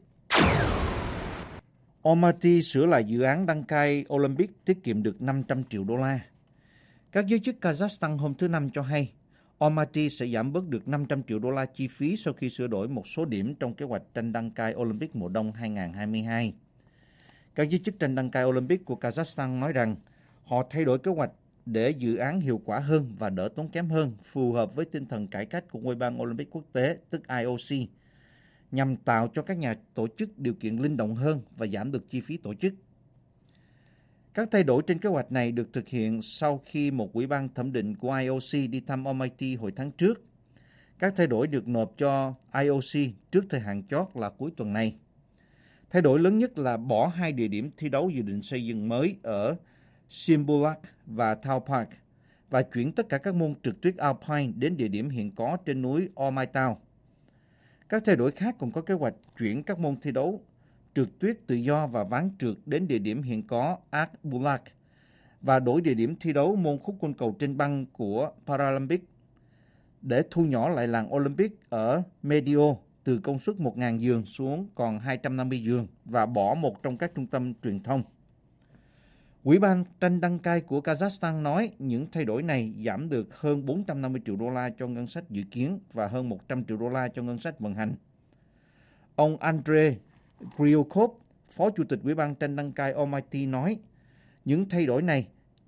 Almaty sửa lại dự án đăng cai Olympic tiết kiệm được năm trăm triệu đô la. Các giới chức Kazakhstan hôm thứ Năm cho hay Almaty sẽ giảm bớt được năm trăm triệu đô la chi phí sau khi sửa đổi một số điểm trong kế hoạch tranh đăng cai Olympic mùa đông hai nghìn không trăm hai mươi hai. Các giới chức tranh đăng cai Olympic của Kazakhstan nói rằng họ thay đổi kế hoạch để dự án hiệu quả hơn và đỡ tốn kém hơn, phù hợp với tinh thần cải cách của Ủy ban Olympic quốc tế, tức I O C, nhằm tạo cho các nhà tổ chức điều kiện linh động hơn và giảm được chi phí tổ chức. Các thay đổi trên kế hoạch này được thực hiện sau khi một ủy ban thẩm định của I O C đi thăm Almaty hồi tháng trước. Các thay đổi được nộp cho I O C trước thời hạn chót là cuối tuần này. Thay đổi lớn nhất là bỏ hai địa điểm thi đấu dự định xây dựng mới ở Simbulak và Thao Park và chuyển tất cả các môn trượt tuyết Alpine đến địa điểm hiện có trên núi Ormaitao. Các thay đổi khác còn có kế hoạch chuyển các môn thi đấu trượt tuyết tự do và ván trượt đến địa điểm hiện có Akbulak và đổi địa điểm thi đấu môn khúc côn cầu trên băng của Paralympic để thu nhỏ lại làng Olympic ở Medio từ công suất một nghìn giường xuống còn hai trăm năm mươi giường và bỏ một trong các trung tâm truyền thông. Ủy ban tranh đăng cai của Kazakhstan nói những thay đổi này giảm được hơn bốn trăm năm mươi triệu đô la cho ngân sách dự kiến và hơn một trăm triệu đô la cho ngân sách vận hành. Ông Andrei Kryukov, Phó Chủ tịch Ủy ban tranh đăng cai Almaty nói những thay đổi này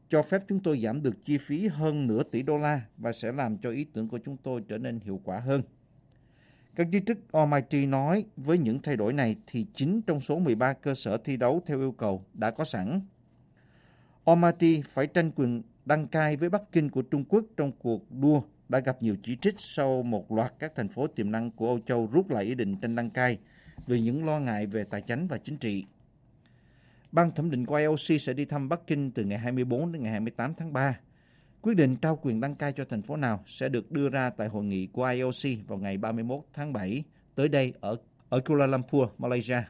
cho phép chúng tôi giảm được chi phí hơn nửa tỷ đô la và sẽ làm cho ý tưởng của chúng tôi trở nên hiệu quả hơn. Các giới chức Almighty nói với những thay đổi này thì chín trong số mười ba cơ sở thi đấu theo yêu cầu đã có sẵn. Almighty phải tranh quyền đăng cai với Bắc Kinh của Trung Quốc trong cuộc đua đã gặp nhiều chỉ trích sau một loạt các thành phố tiềm năng của Âu Châu rút lại ý định tranh đăng cai vì những lo ngại về tài chánh và chính trị. Ban thẩm định của i o xê sẽ đi thăm Bắc Kinh từ ngày hai mươi bốn đến ngày hai mươi tám tháng ba. Quyết định trao quyền đăng cai cho thành phố nào sẽ được đưa ra tại hội nghị của i o xê vào ngày ba mươi mốt tháng bảy tới đây ở, ở Kuala Lumpur, Malaysia.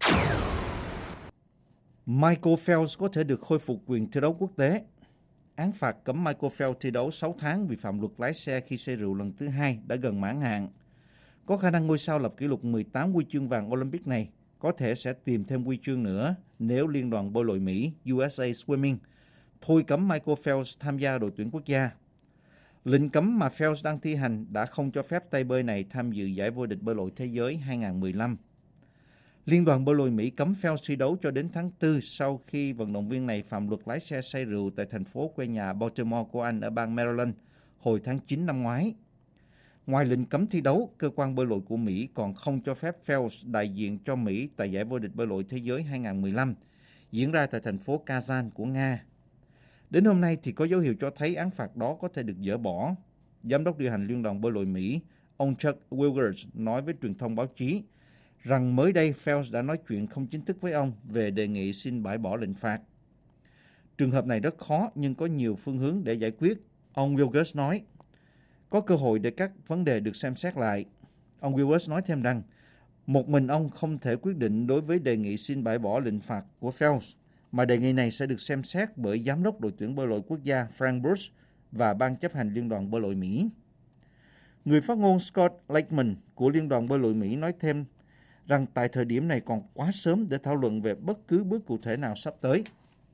Michael Phelps có thể được khôi phục quyền thi đấu quốc tế. Án phạt cấm Michael Phelps thi đấu sáu tháng vì phạm luật lái xe khi say rượu lần thứ hai đã gần mãn hạn. Có khả năng ngôi sao lập kỷ lục mười tám huy chương vàng Olympic này có thể sẽ tìm thêm huy chương nữa nếu Liên đoàn bơi lội Mỹ u ét a Swimming thôi cấm Michael Phelps tham gia đội tuyển quốc gia. Lệnh cấm mà Phelps đang thi hành đã không cho phép tay bơi này tham dự giải vô địch bơi lội thế giới hai không một lăm. Liên đoàn bơi lội Mỹ cấm Phelps thi đấu cho đến tháng tư sau khi vận động viên này phạm luật lái xe say rượu tại thành phố quê nhà Baltimore của Anh ở bang Maryland hồi tháng chín năm ngoái. Ngoài lệnh cấm thi đấu, cơ quan bơi lội của Mỹ còn không cho phép Phelps đại diện cho Mỹ tại giải vô địch bơi lội thế giới hai không một lăm diễn ra tại thành phố Kazan của Nga. Đến hôm nay thì có dấu hiệu cho thấy án phạt đó có thể được dỡ bỏ. Giám đốc điều hành Liên đoàn bơi lội Mỹ, ông Chuck Wilgers nói với truyền thông báo chí rằng mới đây Phelps đã nói chuyện không chính thức với ông về đề nghị xin bãi bỏ lệnh phạt. Trường hợp này rất khó nhưng có nhiều phương hướng để giải quyết, ông Wilgers nói. Có cơ hội để các vấn đề được xem xét lại. Ông Wilgers nói thêm rằng một mình ông không thể quyết định đối với đề nghị xin bãi bỏ lệnh phạt của Phelps, mà đề nghị này sẽ được xem xét bởi giám đốc đội tuyển bơi lội quốc gia Frank Bruce và ban chấp hành Liên đoàn bơi lội Mỹ. Người phát ngôn Scott Lakeman của Liên đoàn bơi lội Mỹ nói thêm rằng tại thời điểm này còn quá sớm để thảo luận về bất cứ bước cụ thể nào sắp tới.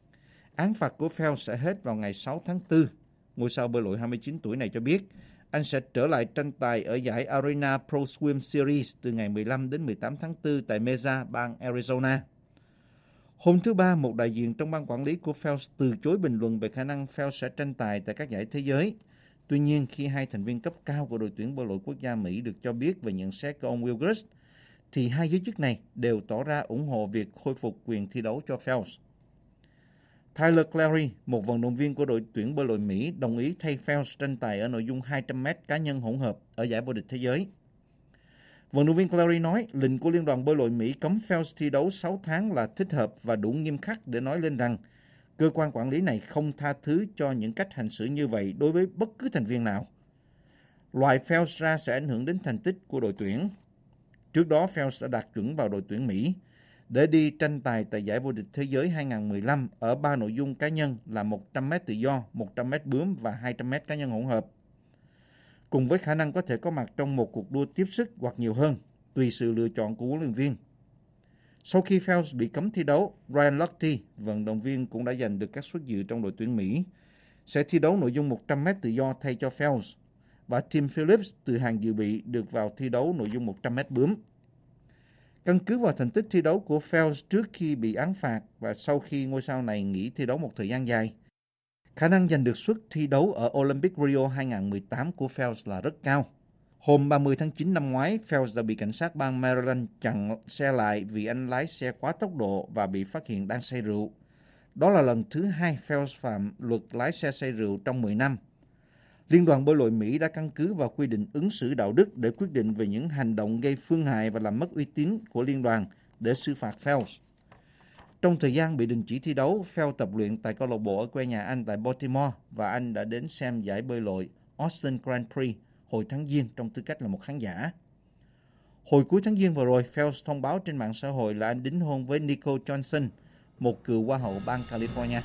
Án phạt của Phelps sẽ hết vào ngày sáu tháng tư. Ngôi sao bơi lội hai mươi chín tuổi này cho biết anh sẽ trở lại tranh tài ở giải Arena Pro Swim Series từ ngày mười lăm đến mười tám tháng tư tại Mesa, bang Arizona. Hôm thứ Ba, một đại diện trong ban quản lý của Phelps từ chối bình luận về khả năng Phelps sẽ tranh tài tại các giải thế giới. Tuy nhiên, khi hai thành viên cấp cao của đội tuyển bơi lội quốc gia Mỹ được cho biết về nhận xét của ông Wilgers, thì hai giới chức này đều tỏ ra ủng hộ việc khôi phục quyền thi đấu cho Phelps. Tyler Clary, một vận động viên của đội tuyển bơi lội Mỹ, đồng ý thay Phelps tranh tài ở nội dung hai trăm mét cá nhân hỗn hợp ở giải vô địch thế giới. Vận động viên Clary nói lệnh của Liên đoàn bơi lội Mỹ cấm Phelps thi đấu sáu tháng là thích hợp và đủ nghiêm khắc để nói lên rằng cơ quan quản lý này không tha thứ cho những cách hành xử như vậy đối với bất cứ thành viên nào. Loại Phelps ra sẽ ảnh hưởng đến thành tích của đội tuyển. Trước đó, Phelps đã đạt chuẩn vào đội tuyển Mỹ để đi tranh tài tại giải vô địch thế giới hai không một lăm ở ba nội dung cá nhân là một trăm mét tự do, một trăm mét bướm và hai trăm mét cá nhân hỗn hợp. Cùng với khả năng có thể có mặt trong một cuộc đua tiếp sức hoặc nhiều hơn, tùy sự lựa chọn của huấn luyện viên. Sau khi Phelps bị cấm thi đấu, Ryan Lochte, vận động viên cũng đã giành được các suất dự trong đội tuyển Mỹ, sẽ thi đấu nội dung một trăm mét tự do thay cho Phelps, và Tim Phillips từ hàng dự bị được vào thi đấu nội dung một trăm mét bướm. Căn cứ vào thành tích thi đấu của Phelps trước khi bị án phạt và sau khi ngôi sao này nghỉ thi đấu một thời gian dài, khả năng giành được suất thi đấu ở Olympic Rio hai không một tám của Phelps là rất cao. Hôm ba mươi tháng chín năm ngoái, Phelps đã bị cảnh sát bang Maryland chặn xe lại vì anh lái xe quá tốc độ và bị phát hiện đang say rượu. Đó là lần thứ hai Phelps phạm luật lái xe say rượu trong mười năm. Liên đoàn bơi lội Mỹ đã căn cứ vào quy định ứng xử đạo đức để quyết định về những hành động gây phương hại và làm mất uy tín của liên đoàn để xử phạt Phelps. Trong thời gian bị đình chỉ thi đấu, Phelps tập luyện tại câu lạc bộ ở quê nhà anh tại Baltimore và anh đã đến xem giải bơi lội Austin Grand Prix hồi tháng Giêng trong tư cách là một khán giả. Hồi cuối tháng Giêng vừa rồi, Phelps thông báo trên mạng xã hội là anh đính hôn với Nicole Johnson, một cựu hoa hậu bang California.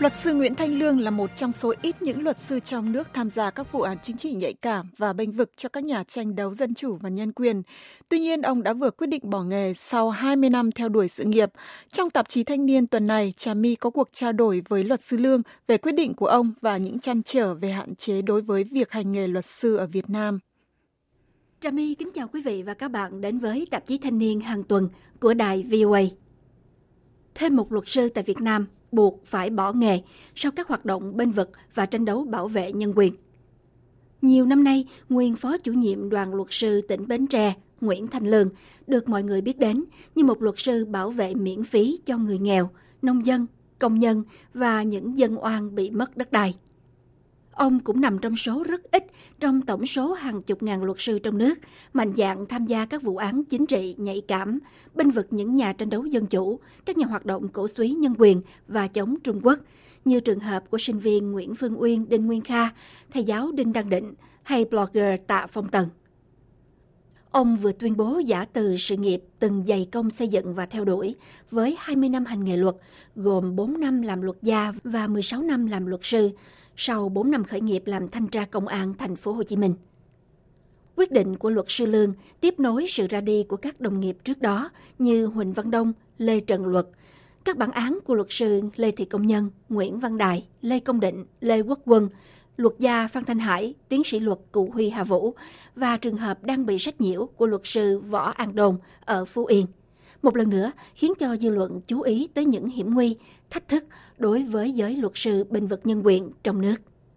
Luật sư Nguyễn Thanh Lương là một trong số ít những luật sư trong nước tham gia các vụ án chính trị nhạy cảm và bênh vực cho các nhà tranh đấu dân chủ và nhân quyền. Tuy nhiên, ông đã vừa quyết định bỏ nghề sau hai mươi năm theo đuổi sự nghiệp. Trong tạp chí Thanh niên tuần này, Trà My có cuộc trao đổi với luật sư Lương về quyết định của ông và những trăn trở về hạn chế đối với việc hành nghề luật sư ở Việt Nam. Trà My kính chào quý vị và các bạn đến với tạp chí Thanh niên hàng tuần của đài vê o a. Thêm một luật sư tại Việt Nam buộc phải bỏ nghề sau các hoạt động bênh vực và tranh đấu bảo vệ nhân quyền. Nhiều năm nay, nguyên phó chủ nhiệm đoàn luật sư tỉnh Bến Tre, Nguyễn Thanh Lương, được mọi người biết đến như một luật sư bảo vệ miễn phí cho người nghèo, nông dân, công nhân và những dân oan bị mất đất đai. Ông cũng nằm trong số rất ít trong tổng số hàng chục ngàn luật sư trong nước mạnh dạn tham gia các vụ án chính trị nhạy cảm, bênh vực những nhà tranh đấu dân chủ, các nhà hoạt động cổ súy nhân quyền và chống Trung Quốc, như trường hợp của sinh viên Nguyễn Phương Uyên, Đinh Nguyên Kha, thầy giáo Đinh Đăng Định hay blogger Tạ Phong Tần. Ông vừa tuyên bố giã từ sự nghiệp từng dày công xây dựng và theo đuổi với hai mươi năm hành nghề luật, gồm bốn năm làm luật gia và mười sáu năm làm luật sư, sau bốn năm khởi nghiệp làm thanh tra công an thành phố Hồ Chí Minh. Quyết định của luật sư Lương tiếp nối sự ra đi của các đồng nghiệp trước đó như Huỳnh Văn Đông, Lê Trần Luật, các bản án của luật sư Lê Thị Công Nhân, Nguyễn Văn Đài, Lê Công Định, Lê Quốc Quân, luật gia Phan Thanh Hải, tiến sĩ luật Cụ Huy Hà Vũ và trường hợp đang bị sách nhiễu của luật sư Võ An Đôn ở Phú Yên. Một lần nữa khiến cho dư luận chú ý tới những hiểm nguy, thách thức đối với giới luật sư bênh vực nhân quyền trong nước.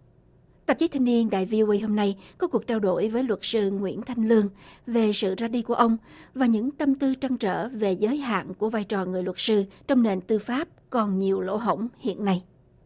Tạp chí Thanh niên Đài vê o a hôm nay có cuộc trao đổi với luật sư Nguyễn Thanh Lương về sự ra đi của ông và những tâm tư trăn trở về giới hạn của vai trò người luật sư trong nền tư pháp còn nhiều lỗ hổng hiện nay.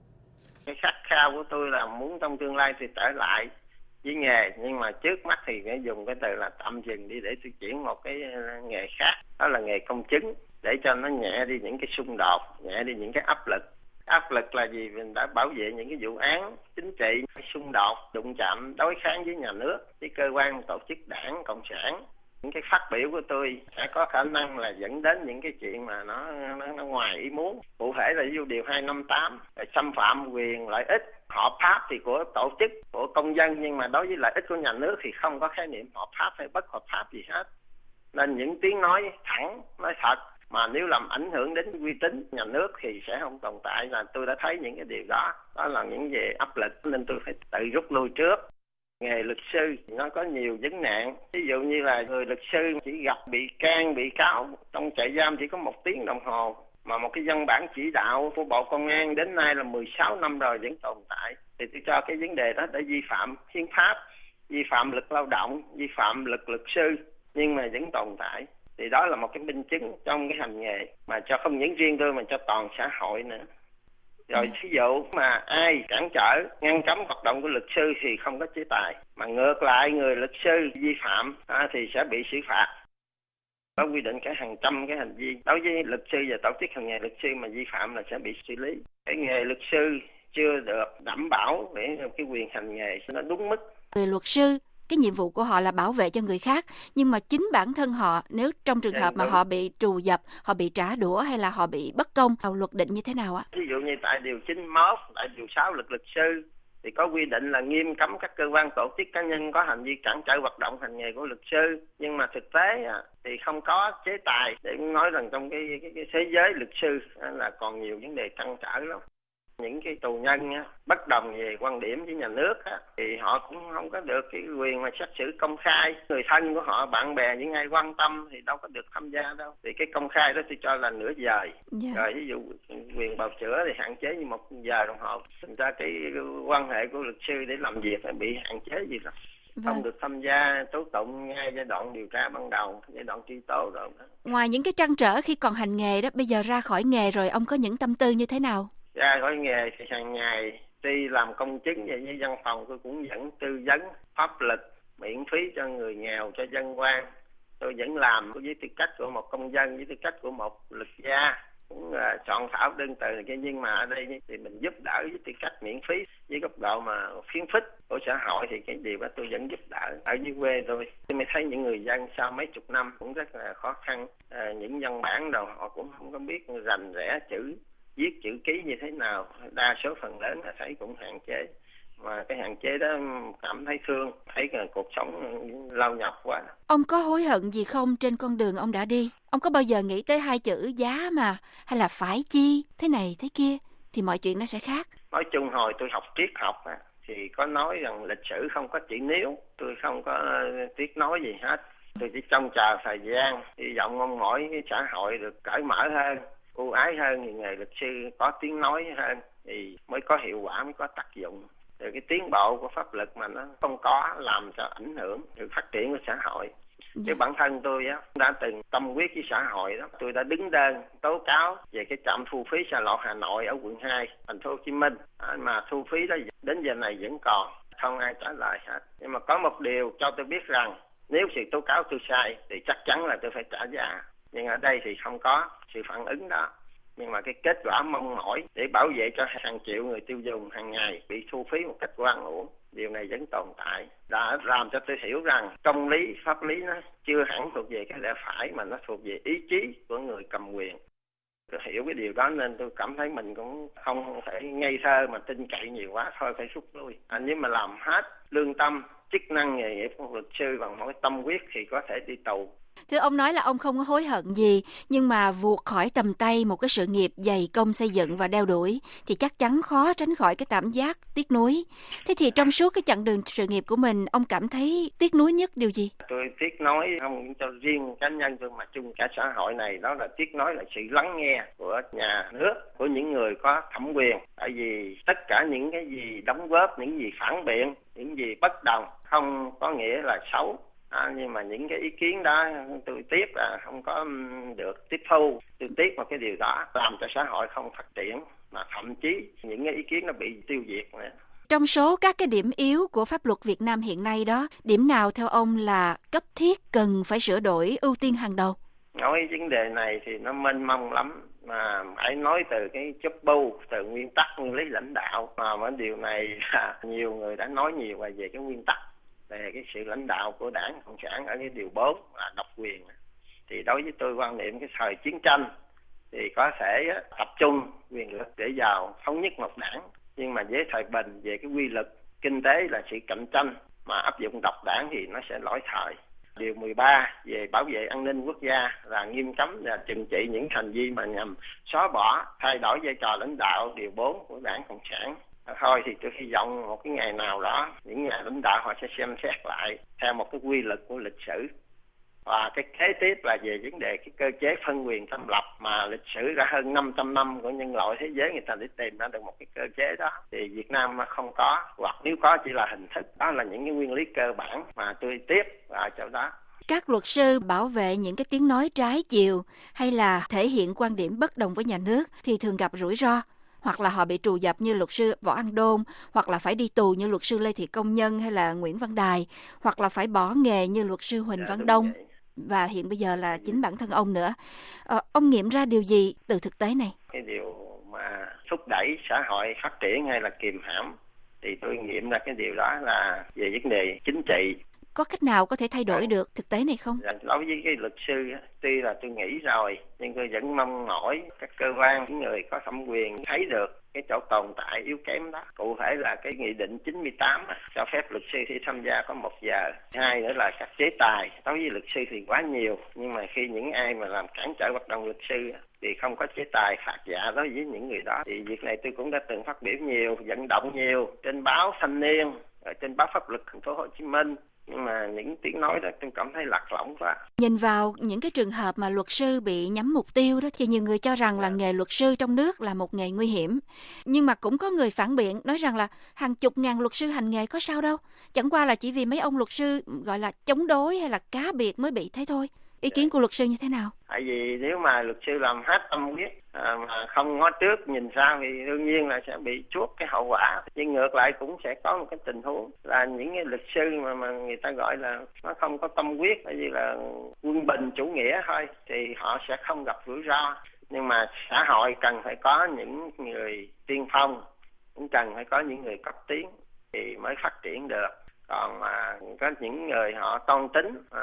Cái khát khao của tôi là muốn trong tương lai thì trở lại với nghề, nhưng mà trước mắt thì phải dùng cái từ là tạm dừng đi để tôi chuyển một cái nghề khác, đó là nghề công chứng, để cho nó nhẹ đi những cái xung đột, nhẹ đi những cái áp lực. Áp lực là gì? Mình đã bảo vệ những cái vụ án chính trị, xung đột, đụng chạm, đối kháng với nhà nước, với cơ quan tổ chức đảng, cộng sản. Những cái phát biểu của tôi sẽ có khả năng là dẫn đến những cái chuyện mà nó, nó, nó ngoài ý muốn. Cụ thể là ví dụ điều hai năm tám, xâm phạm quyền lợi ích hợp pháp thì của tổ chức, của công dân, nhưng mà đối với lợi ích của nhà nước thì không có khái niệm hợp pháp hay bất hợp pháp gì hết. Nên những tiếng nói thẳng, nói thật, mà nếu làm ảnh hưởng đến uy tín nhà nước thì sẽ không tồn tại. Là tôi đã thấy những cái điều đó, đó là những về áp lực nên tôi phải tự rút lui trước. Nghề luật sư nó có nhiều vấn nạn, ví dụ như là người luật sư chỉ gặp bị can, bị cáo trong trại giam chỉ có một tiếng đồng hồ, mà một cái văn bản chỉ đạo của Bộ Công an đến nay là mười sáu năm rồi vẫn tồn tại. Thì tôi cho cái vấn đề đó đã vi phạm hiến pháp, vi phạm luật lao động, vi phạm luật luật sư, nhưng mà vẫn tồn tại. Thì đó là một cái minh chứng trong cái hành nghề mà cho không những riêng tôi mà cho toàn xã hội nữa. Rồi ví dụ mà ai cản trở, ngăn cấm hoạt động của luật sư thì không có chế tài, mà ngược lại người luật sư vi phạm à, thì sẽ bị xử phạt. Có quy định cả hàng trăm cái hành vi đối với luật sư và tổ chức hành nghề luật sư mà vi phạm là sẽ bị xử lý. Cái nghề luật sư chưa được đảm bảo để cái quyền hành nghề nó đúng mức. Người luật sư, cái nhiệm vụ của họ là bảo vệ cho người khác, nhưng mà chính bản thân họ, nếu trong trường hợp mà họ bị trù dập, họ bị trả đũa hay là họ bị bất công, luật định như thế nào ạ? Ví dụ như tại điều chín mươi mốt, tại điều sáu luật luật sư thì có quy định là nghiêm cấm các cơ quan tổ chức cá nhân có hành vi cản trở hoạt động hành nghề của luật sư, nhưng mà thực tế thì không có chế tài. Để nói rằng trong cái, cái, cái thế giới luật sư là còn nhiều vấn đề trăn trở lắm. Những cái tù nhân á, bất đồng về quan điểm với nhà nước á, thì họ cũng không có được cái quyền mà xét xử công khai. Người thân của họ, bạn bè, những ai quan tâm thì đâu có được tham gia đâu. Thì cái công khai đó tôi cho là nửa giờ. Yeah. Rồi ví dụ quyền bào chữa thì hạn chế như một giờ đồng hồ. Thành ra cái quan hệ của luật sư để làm việc phải bị hạn chế gì đâu. Vâng. Không được tham gia tố tụng ngay giai đoạn điều tra ban đầu, giai đoạn truy tố rồi đó. Ngoài những cái trăn trở khi còn hành nghề đó, bây giờ ra khỏi nghề rồi, ông có những tâm tư như thế nào? Ra khỏi nghề thì hàng ngày đi làm công chứng vậy, với văn phòng tôi cũng vẫn tư vấn pháp luật miễn phí cho người nghèo, cho dân oan. Tôi vẫn làm với tư cách của một công dân, với tư cách của một luật gia, cũng uh, soạn thảo đơn từ này kia, nhưng mà ở đây thì mình giúp đỡ với tư cách miễn phí, với góc độ mà khuyến khích của xã hội thì cái điều đó tôi vẫn giúp đỡ. Ở dưới quê tôi, tôi mới thấy những người dân sau mấy chục năm cũng rất là khó khăn, uh, những văn bản đâu họ cũng không có biết rành rẽ chữ viết chữ ký như thế nào, đa số phần lớn là thấy cũng hạn chế. Mà cái hạn chế đó cảm thấy thương, thấy là cuộc sống lao nhọc quá. Ông có hối hận gì không trên con đường ông đã đi? Ông có bao giờ nghĩ tới hai chữ giá mà, hay là phải chi, thế này thế kia, thì mọi chuyện nó sẽ khác? Nói chung hồi tôi học triết học á, thì có nói rằng lịch sử không có chữ nếu, tôi không có tiếc nói gì hết. Tôi chỉ trông chờ thời gian, hy vọng mong mỏi cái xã hội được cởi mở hơn, ưu ái hơn, thì nghề luật sư có tiếng nói hơn thì mới có hiệu quả, mới có tác dụng. Rồi cái tiến bộ của pháp luật mà nó không có làm cho ảnh hưởng sự phát triển của xã hội. Dạ. Chứ bản thân tôi á đã từng tâm huyết với xã hội đó, tôi đã đứng đơn tố cáo về cái trạm thu phí xa lộ Hà Nội ở quận hai, thành phố Hồ Chí Minh, à, mà thu phí đó đến giờ này vẫn còn không ai trả lời hết. Nhưng mà có một điều cho tôi biết rằng nếu sự tố cáo tôi sai thì chắc chắn là tôi phải trả giá. Nhưng ở đây thì không có sự phản ứng đó. Nhưng mà cái kết quả mong mỏi để bảo vệ cho hàng triệu người tiêu dùng hàng ngày bị thu phí một cách oan uổng, điều này vẫn tồn tại. Đã làm cho tôi hiểu rằng công lý, pháp lý nó chưa hẳn thuộc về cái lẽ phải mà nó thuộc về ý chí của người cầm quyền. Tôi hiểu cái điều đó nên tôi cảm thấy mình cũng không thể ngây thơ mà tin cậy nhiều quá, thôi phải rút lui. À, nếu mà làm hết lương tâm, chức năng nghề nghiệp của luật sư bằng mỗi tâm huyết thì có thể đi tù. Thưa ông nói là ông không có hối hận gì, nhưng mà vụt khỏi tầm tay một cái sự nghiệp dày công xây dựng và đeo đuổi thì chắc chắn khó tránh khỏi cái cảm giác tiếc nuối. Thế thì trong suốt cái chặng đường sự nghiệp của mình, ông cảm thấy tiếc nuối nhất điều gì? Tôi tiếc nuối không cho riêng cá nhân tôi mà chung cả xã hội này, đó là tiếc nuối là sự lắng nghe của nhà nước, của những người có thẩm quyền. Tại vì tất cả những cái gì đóng góp, những gì phản biện, những gì bất đồng không có nghĩa là xấu. À, nhưng mà những cái ý kiến đó tôi tiếc là không có được tiếp thu. Tôi tiếc một cái điều đó làm cho xã hội không phát triển, mà thậm chí những cái ý kiến nó bị tiêu diệt nữa. Trong số các cái điểm yếu của pháp luật Việt Nam hiện nay đó, điểm nào theo ông là cấp thiết cần phải sửa đổi, ưu tiên hàng đầu? Nói vấn đề này thì nó mênh mông lắm, mà phải nói từ cái chớp bu, từ nguyên tắc, nguyên lý lãnh đạo. Mà cái điều này là nhiều người đã nói nhiều về cái nguyên tắc, về cái sự lãnh đạo của Đảng Cộng sản ở cái điều bốn là độc quyền. Thì đối với tôi quan niệm cái thời chiến tranh thì có thể tập trung quyền lực để vào thống nhất một đảng, nhưng mà với thời bình về cái quy lực kinh tế là sự cạnh tranh mà áp dụng độc đảng thì nó sẽ lỗi thời. Điều mười ba về bảo vệ an ninh quốc gia là nghiêm cấm và trừng trị những hành vi mà nhằm xóa bỏ, thay đổi vai trò lãnh đạo điều bốn của Đảng Cộng sản. Thôi thì tôi hy vọng một cái ngày nào đó những nhà lãnh đạo họ sẽ xem xét lại theo một cái quy luật của lịch sử. Và cái kế tiếp là về vấn đề cái cơ chế phân quyền phân lập mà lịch sử đã hơn năm trăm năm của nhân loại thế giới người ta để tìm ra được một cái cơ chế đó. Thì Việt Nam mà không có, hoặc nếu có chỉ là hình thức. Đó là những cái nguyên lý cơ bản mà tôi tiếp vào chỗ đó. Các luật sư bảo vệ những cái tiếng nói trái chiều hay là thể hiện quan điểm bất đồng với nhà nước thì thường gặp rủi ro. Hoặc là họ bị trù dập như luật sư Võ An Đôn, hoặc là phải đi tù như luật sư Lê Thị Công Nhân hay là Nguyễn Văn Đài, hoặc là phải bỏ nghề như luật sư Huỳnh Văn Đông, và hiện bây giờ là chính bản thân ông nữa. Ờ, ông nghiệm ra điều gì từ thực tế này? Cái điều mà thúc đẩy xã hội phát triển hay là kìm hãm thì tôi nghiệm ra cái điều đó là về vấn đề chính trị. Có cách nào có thể thay đổi được thực tế này không? Đối với cái luật sư, tuy là tôi nghĩ rồi, nhưng tôi vẫn mong mỏi các cơ quan, những người có thẩm quyền thấy được cái chỗ tồn tại yếu kém đó. Cụ thể là cái nghị định chín mươi tám cho phép luật sư khi tham gia có một giờ. Hai nữa là các chế tài. Đối với luật sư thì quá nhiều, nhưng mà khi những ai mà làm cản trở hoạt động luật sư thì không có chế tài phạt vạ đối với những người đó. Thì việc này tôi cũng đã từng phát biểu nhiều, vận động nhiều trên báo Thanh Niên, trên báo Pháp luật Thành phố Hồ Chí Minh. Nhưng mà những tiếng nói đó tôi cảm thấy lạc lõng quá. Nhìn vào những cái trường hợp mà luật sư bị nhắm mục tiêu đó thì nhiều người cho rằng là nghề luật sư trong nước là một nghề nguy hiểm. Nhưng mà cũng có người phản biện nói rằng là hàng chục ngàn luật sư hành nghề có sao đâu. Chẳng qua là chỉ vì mấy ông luật sư gọi là chống đối hay là cá biệt mới bị thế thôi. Ý kiến của luật sư như thế nào? Tại vì nếu mà luật sư làm hết tâm huyết à, mà không ngó trước nhìn sau thì đương nhiên là sẽ bị chuốc cái hậu quả. Nhưng ngược lại cũng sẽ có một cái tình huống là những cái luật sư mà mà người ta gọi là nó không có tâm huyết, bởi vì là quân bình chủ nghĩa thôi, thì họ sẽ không gặp rủi ro. Nhưng mà xã hội cần phải có những người tiên phong, cũng cần phải có những người cấp tiến thì mới phát triển được. Còn mà có những người họ toan tính, à, họ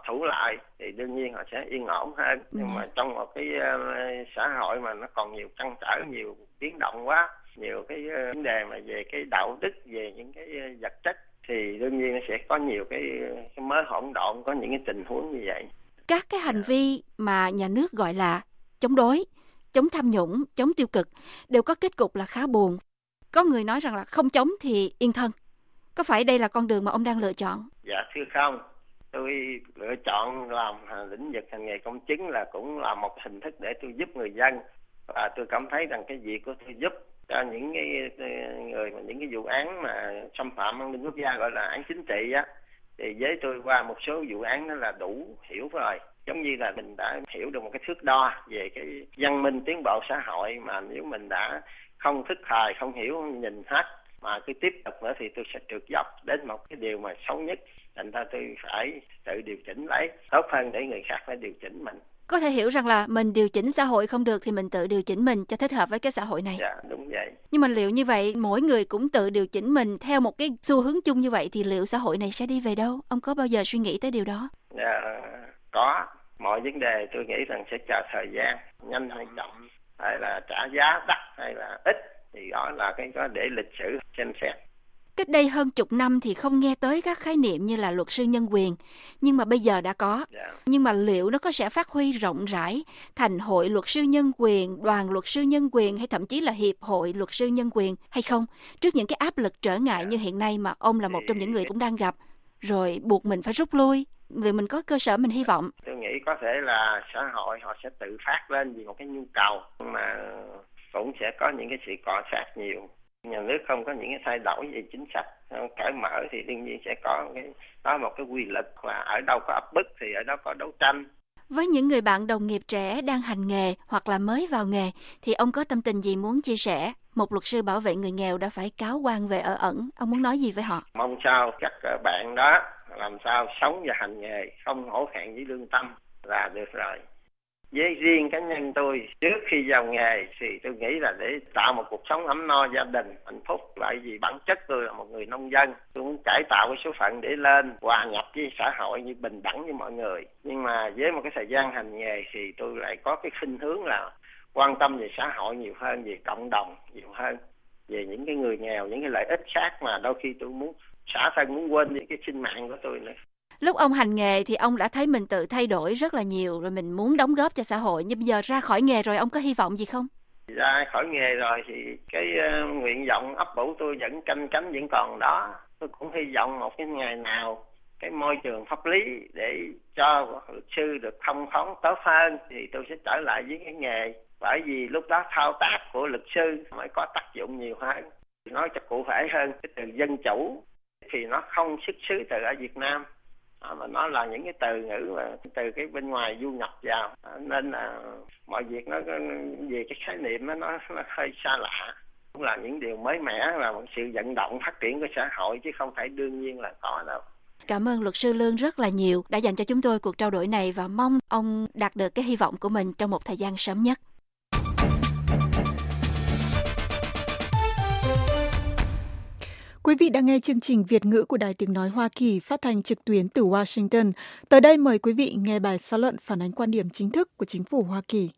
thủ lại thì đương nhiên họ sẽ yên ổn hơn. Ừ. Nhưng mà trong một cái uh, xã hội mà nó còn nhiều trăn trở, nhiều biến động quá, nhiều cái uh, vấn đề mà về cái đạo đức, về những cái uh, vật chất, thì đương nhiên nó sẽ có nhiều cái, cái mớ hỗn độn, có những cái tình huống như vậy. Các cái hành vi mà nhà nước gọi là chống đối, chống tham nhũng, chống tiêu cực đều có kết cục là khá buồn. Có người nói rằng là không chống thì yên thân. Có phải đây là con đường mà ông đang lựa chọn? Dạ thưa không. Tôi lựa chọn làm lĩnh vực hành nghề công chứng là cũng là một hình thức để tôi giúp người dân. Và tôi cảm thấy rằng cái việc của tôi giúp cho những cái người mà những cái vụ án mà xâm phạm an ninh quốc gia gọi là án chính trị á, thì với tôi qua một số vụ án đó là đủ hiểu rồi. Giống như là mình đã hiểu được một cái thước đo về cái văn minh tiến bộ xã hội, mà nếu mình đã không thức thời, không hiểu, nhìn hết mà cứ tiếp tục nữa thì tôi sẽ trượt dốc đến một cái điều mà xấu nhất. Thành ra tôi phải tự điều chỉnh lấy, tốt hơn để người khác phải điều chỉnh mình. Có thể hiểu rằng là mình điều chỉnh xã hội không được thì mình tự điều chỉnh mình cho thích hợp với cái xã hội này. Dạ, đúng vậy. Nhưng mà liệu như vậy mỗi người cũng tự điều chỉnh mình theo một cái xu hướng chung như vậy thì liệu xã hội này sẽ đi về đâu? Ông có bao giờ suy nghĩ tới điều đó? Dạ, có. Mọi vấn đề tôi nghĩ rằng sẽ chờ thời gian, nhanh hay chậm, hay là trả giá đắt hay là ít, thì đó là cái có để lịch sử xem xét. Cách đây hơn chục năm thì không nghe tới các khái niệm như là luật sư nhân quyền, nhưng mà bây giờ đã có. Yeah. Nhưng mà liệu nó có sẽ phát huy rộng rãi thành hội luật sư nhân quyền, đoàn luật sư nhân quyền hay thậm chí là hiệp hội luật sư nhân quyền hay không? Trước những cái áp lực trở ngại yeah. như hiện nay mà ông là một trong những người cũng đang gặp, rồi buộc mình phải rút lui, vì mình có cơ sở mình hy vọng. Tôi nghĩ có thể là xã hội họ sẽ tự phát lên vì một cái nhu cầu, mà cũng sẽ có những cái sự cọ sát nhiều. Nhà nước không có những cái thay đổi về chính sách cởi mở thì đương nhiên sẽ có cái đó một cái quy luật là ở đâu có áp bức thì ở đó có đấu tranh. Với những người bạn đồng nghiệp trẻ đang hành nghề hoặc là mới vào nghề thì ông có tâm tình gì muốn chia sẻ? Một luật sư bảo vệ người nghèo đã phải cáo quan về ở ẩn, ông muốn nói gì với họ? Mong sao các bạn đó làm sao sống và hành nghề không hổ thẹn với lương tâm là được rồi. Với riêng cá nhân tôi, trước khi vào nghề thì tôi nghĩ là để tạo một cuộc sống ấm no, gia đình, hạnh phúc. Bởi vì bản chất tôi là một người nông dân. Tôi muốn cải tạo cái số phận để lên, hòa nhập với xã hội như bình đẳng với mọi người. Nhưng mà với một cái thời gian hành nghề thì tôi lại có cái khuynh hướng là quan tâm về xã hội nhiều hơn, về cộng đồng nhiều hơn, về những cái người nghèo, những cái lợi ích khác mà đôi khi tôi muốn xả thân, muốn quên những cái sinh mạng của tôi nữa. Lúc ông hành nghề thì ông đã thấy mình tự thay đổi rất là nhiều, rồi mình muốn đóng góp cho xã hội. Nhưng bây giờ ra khỏi nghề rồi, ông có hy vọng gì không? Ra khỏi nghề rồi thì cái uh, nguyện vọng ấp ủ tôi vẫn canh cánh vẫn còn đó. Tôi cũng hy vọng một cái ngày nào cái môi trường pháp lý để cho luật sư được thông thoáng tốt hơn thì tôi sẽ trở lại với cái nghề. Bởi vì lúc đó thao tác của luật sư mới có tác dụng nhiều hơn. Nói cho cụ thể hơn, cái từ dân chủ thì nó không xuất xứ từ ở Việt Nam. À, mà nó là những cái từ ngữ mà từ cái bên ngoài du nhập vào, à, nên là mọi việc nó về cái khái niệm nó, nó nó hơi xa lạ, cũng là những điều mới mẻ, là một sự vận động phát triển của xã hội chứ không phải đương nhiên là có đâu. Cảm ơn luật sư Lương rất là nhiều đã dành cho chúng tôi cuộc trao đổi này và mong ông đạt được cái hy vọng của mình trong một thời gian sớm nhất. Quý vị đang nghe chương trình Việt ngữ của Đài Tiếng Nói Hoa Kỳ phát thanh trực tuyến từ Washington. Tới đây mời quý vị nghe bài xã luận phản ánh quan điểm chính thức của chính phủ Hoa Kỳ.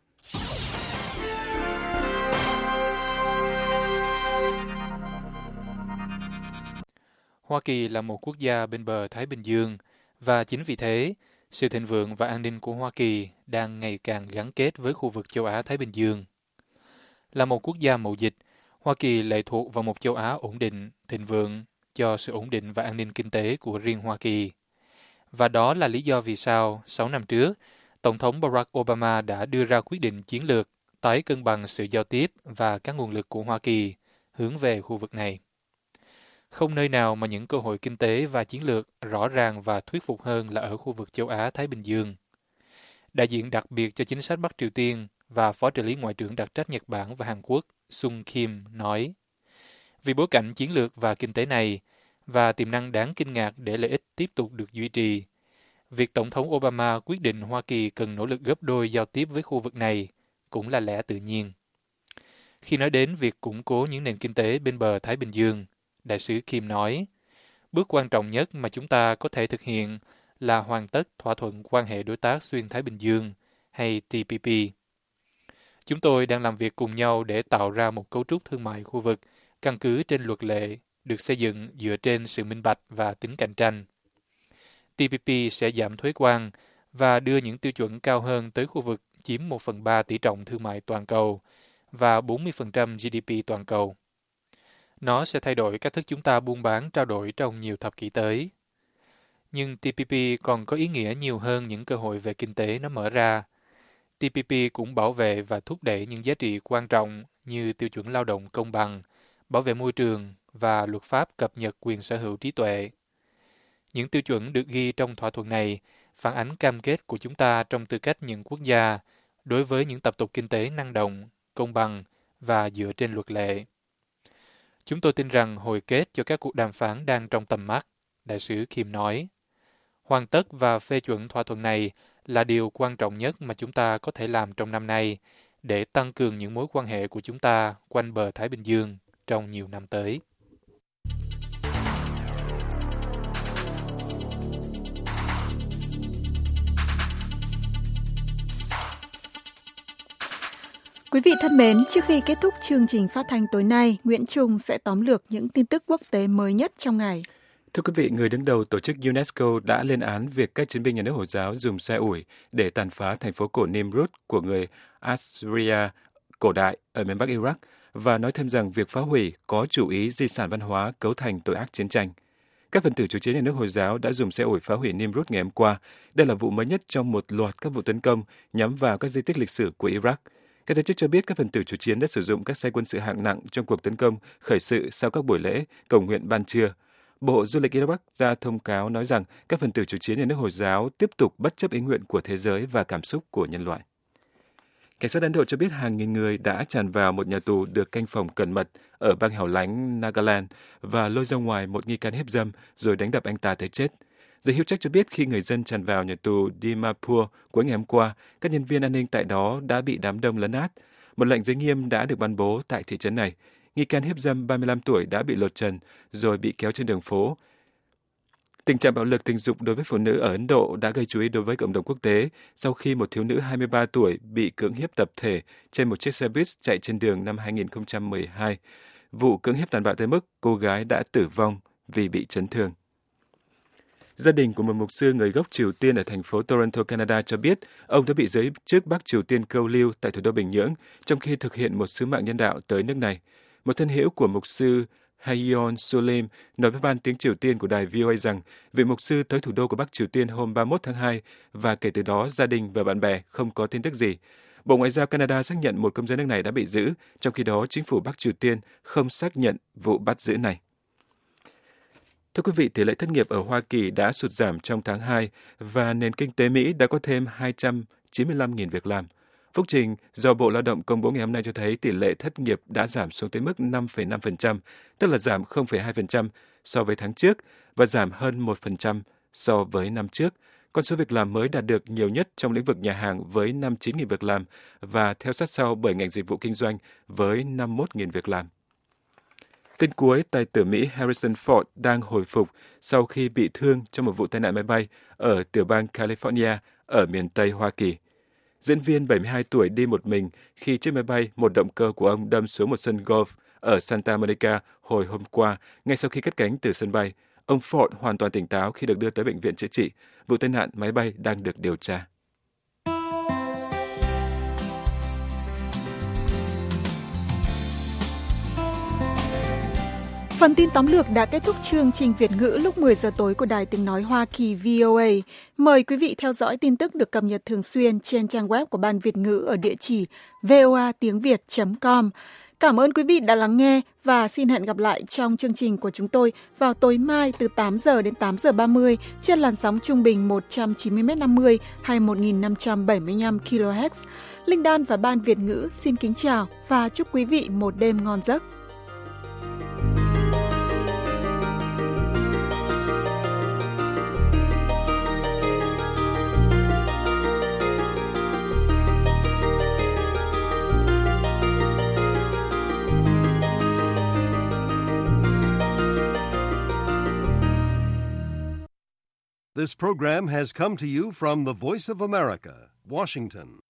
Hoa Kỳ là một quốc gia bên bờ Thái Bình Dương và chính vì thế, sự thịnh vượng và an ninh của Hoa Kỳ đang ngày càng gắn kết với khu vực châu Á-Thái Bình Dương. Là một quốc gia mậu dịch, Hoa Kỳ lệ thuộc vào một châu Á ổn định, thịnh vượng cho sự ổn định và an ninh kinh tế của riêng Hoa Kỳ. Và đó là lý do vì sao, sáu năm trước, Tổng thống Barack Obama đã đưa ra quyết định chiến lược tái cân bằng sự giao tiếp và các nguồn lực của Hoa Kỳ hướng về khu vực này. Không nơi nào mà những cơ hội kinh tế và chiến lược rõ ràng và thuyết phục hơn là ở khu vực châu Á-Thái Bình Dương. Đại diện đặc biệt cho chính sách Bắc Triều Tiên và Phó trợ lý Ngoại trưởng đặc trách Nhật Bản và Hàn Quốc Sung Kim nói, vì bối cảnh chiến lược và kinh tế này và tiềm năng đáng kinh ngạc để lợi ích tiếp tục được duy trì, việc Tổng thống Obama quyết định Hoa Kỳ cần nỗ lực gấp đôi giao tiếp với khu vực này cũng là lẽ tự nhiên. Khi nói đến việc củng cố những nền kinh tế bên bờ Thái Bình Dương, Đại sứ Kim nói, bước quan trọng nhất mà chúng ta có thể thực hiện là hoàn tất thỏa thuận quan hệ đối tác xuyên Thái Bình Dương, hay T P P. Chúng tôi đang làm việc cùng nhau để tạo ra một cấu trúc thương mại khu vực căn cứ trên luật lệ, được xây dựng dựa trên sự minh bạch và tính cạnh tranh. T P P sẽ giảm thuế quan và đưa những tiêu chuẩn cao hơn tới khu vực chiếm một phần ba tỷ trọng thương mại toàn cầu và bốn mươi phần trăm G D P toàn cầu. Nó sẽ thay đổi cách thức chúng ta buôn bán trao đổi trong nhiều thập kỷ tới. Nhưng T P P còn có ý nghĩa nhiều hơn những cơ hội về kinh tế nó mở ra. T P P cũng bảo vệ và thúc đẩy những giá trị quan trọng như tiêu chuẩn lao động công bằng, bảo vệ môi trường và luật pháp cập nhật quyền sở hữu trí tuệ. Những tiêu chuẩn được ghi trong thỏa thuận này phản ánh cam kết của chúng ta trong tư cách những quốc gia đối với những tập tục kinh tế năng động, công bằng và dựa trên luật lệ. Chúng tôi tin rằng hồi kết cho các cuộc đàm phán đang trong tầm mắt, Đại sứ Kim nói. Hoàn tất và phê chuẩn thỏa thuận này là điều quan trọng nhất mà chúng ta có thể làm trong năm nay để tăng cường những mối quan hệ của chúng ta quanh bờ Thái Bình Dương trong nhiều năm tới. Quý vị thân mến, trước khi kết thúc chương trình phát thanh tối nay, Nguyễn Trung sẽ tóm lược những tin tức quốc tế mới nhất trong ngày. Thưa quý vị, người đứng đầu tổ chức UNESCO đã lên án việc các chiến binh nhà nước Hồi giáo dùng xe ủi để tàn phá thành phố cổ Nimrud của người Assyria cổ đại ở miền Bắc Iraq và nói thêm rằng việc phá hủy có chủ ý di sản văn hóa cấu thành tội ác chiến tranh. Các phần tử chủ chiến nhà nước Hồi giáo đã dùng xe ủi phá hủy Nimrud ngày hôm qua. Đây là vụ mới nhất trong một loạt các vụ tấn công nhắm vào các di tích lịch sử của Iraq. Các giới chức cho biết các phần tử chủ chiến đã sử dụng các xe quân sự hạng nặng trong cuộc tấn công khởi sự sau các buổi lễ cầu nguyện ban trưa. Bộ Du lịch Iraq ra thông cáo nói rằng các phần tử chủ chiến nhà nước Hồi giáo tiếp tục bất chấp ý nguyện của thế giới và cảm xúc của nhân loại. Cảnh sát Ấn Độ cho biết hàng nghìn người đã tràn vào một nhà tù được canh phòng cẩn mật ở bang hẻo lánh Nagaland và lôi ra ngoài một nghi can hiếp dâm rồi đánh đập anh ta tới chết. The Hill cho biết khi người dân tràn vào nhà tù Dimapur cuối ngày hôm qua, các nhân viên an ninh tại đó đã bị đám đông lấn át. Một lệnh giới nghiêm đã được ban bố tại thị trấn này. Nghi can hiếp dâm ba mươi lăm tuổi đã bị lột trần rồi bị kéo trên đường phố. Tình trạng bạo lực tình dục đối với phụ nữ ở Ấn Độ đã gây chú ý đối với cộng đồng quốc tế sau khi một thiếu nữ hai mươi ba tuổi bị cưỡng hiếp tập thể trên một chiếc xe buýt chạy trên đường năm hai không một hai. Vụ cưỡng hiếp tàn bạo tới mức cô gái đã tử vong vì bị chấn thương. Gia đình của một mục sư người gốc Triều Tiên ở thành phố Toronto, Canada cho biết ông đã bị giới chức Bắc Triều Tiên câu lưu tại thủ đô Bình Nhưỡng trong khi thực hiện một sứ mạng nhân đạo tới nước này. Một thân hữu của mục sư Haeyeon Solim nói với ban tiếng Triều Tiên của đài vê o a rằng vị mục sư tới thủ đô của Bắc Triều Tiên hôm ba mươi mốt tháng hai và kể từ đó gia đình và bạn bè không có tin tức gì. Bộ Ngoại giao Canada xác nhận một công dân nước này đã bị giữ, trong khi đó chính phủ Bắc Triều Tiên không xác nhận vụ bắt giữ này. Thưa quý vị, tỷ lệ thất nghiệp ở Hoa Kỳ đã sụt giảm trong tháng hai và nền kinh tế Mỹ đã có thêm hai trăm chín mươi lăm nghìn việc làm. Phúc trình do Bộ Lao động công bố ngày hôm nay cho thấy tỷ lệ thất nghiệp đã giảm xuống tới mức năm phẩy năm phần trăm, tức là giảm không phẩy hai phần trăm so với tháng trước và giảm hơn một phần trăm so với năm trước. Con số việc làm mới đạt được nhiều nhất trong lĩnh vực nhà hàng với năm mươi chín nghìn việc làm và theo sát sau bởi ngành dịch vụ kinh doanh với năm mươi mốt nghìn việc làm. Tên cuối, tài tử Mỹ Harrison Ford đang hồi phục sau khi bị thương trong một vụ tai nạn máy bay ở tiểu bang California ở miền Tây Hoa Kỳ. Diễn viên bảy mươi hai tuổi đi một mình khi chiếc máy bay một động cơ của ông đâm xuống một sân golf ở Santa Monica hồi hôm qua, ngay sau khi cất cánh từ sân bay. Ông Ford hoàn toàn tỉnh táo khi được đưa tới bệnh viện chữa trị. Vụ tai nạn máy bay đang được điều tra. Phần tin tóm lược đã kết thúc chương trình Việt ngữ lúc mười giờ tối của Đài Tiếng Nói Hoa Kỳ vê o a. Mời quý vị theo dõi tin tức được cập nhật thường xuyên trên trang web của Ban Việt ngữ ở địa chỉ voa tiếng việt chấm com. Cảm ơn quý vị đã lắng nghe và xin hẹn gặp lại trong chương trình của chúng tôi vào tối mai từ tám giờ đến tám giờ ba mươi trên làn sóng trung bình một trăm chín mươi mét năm mươi hay một nghìn năm trăm bảy mươi lăm ki lô héc. Linh Đan và Ban Việt ngữ xin kính chào và chúc quý vị một đêm ngon giấc. This program has come to you from the Voice of America, Washington.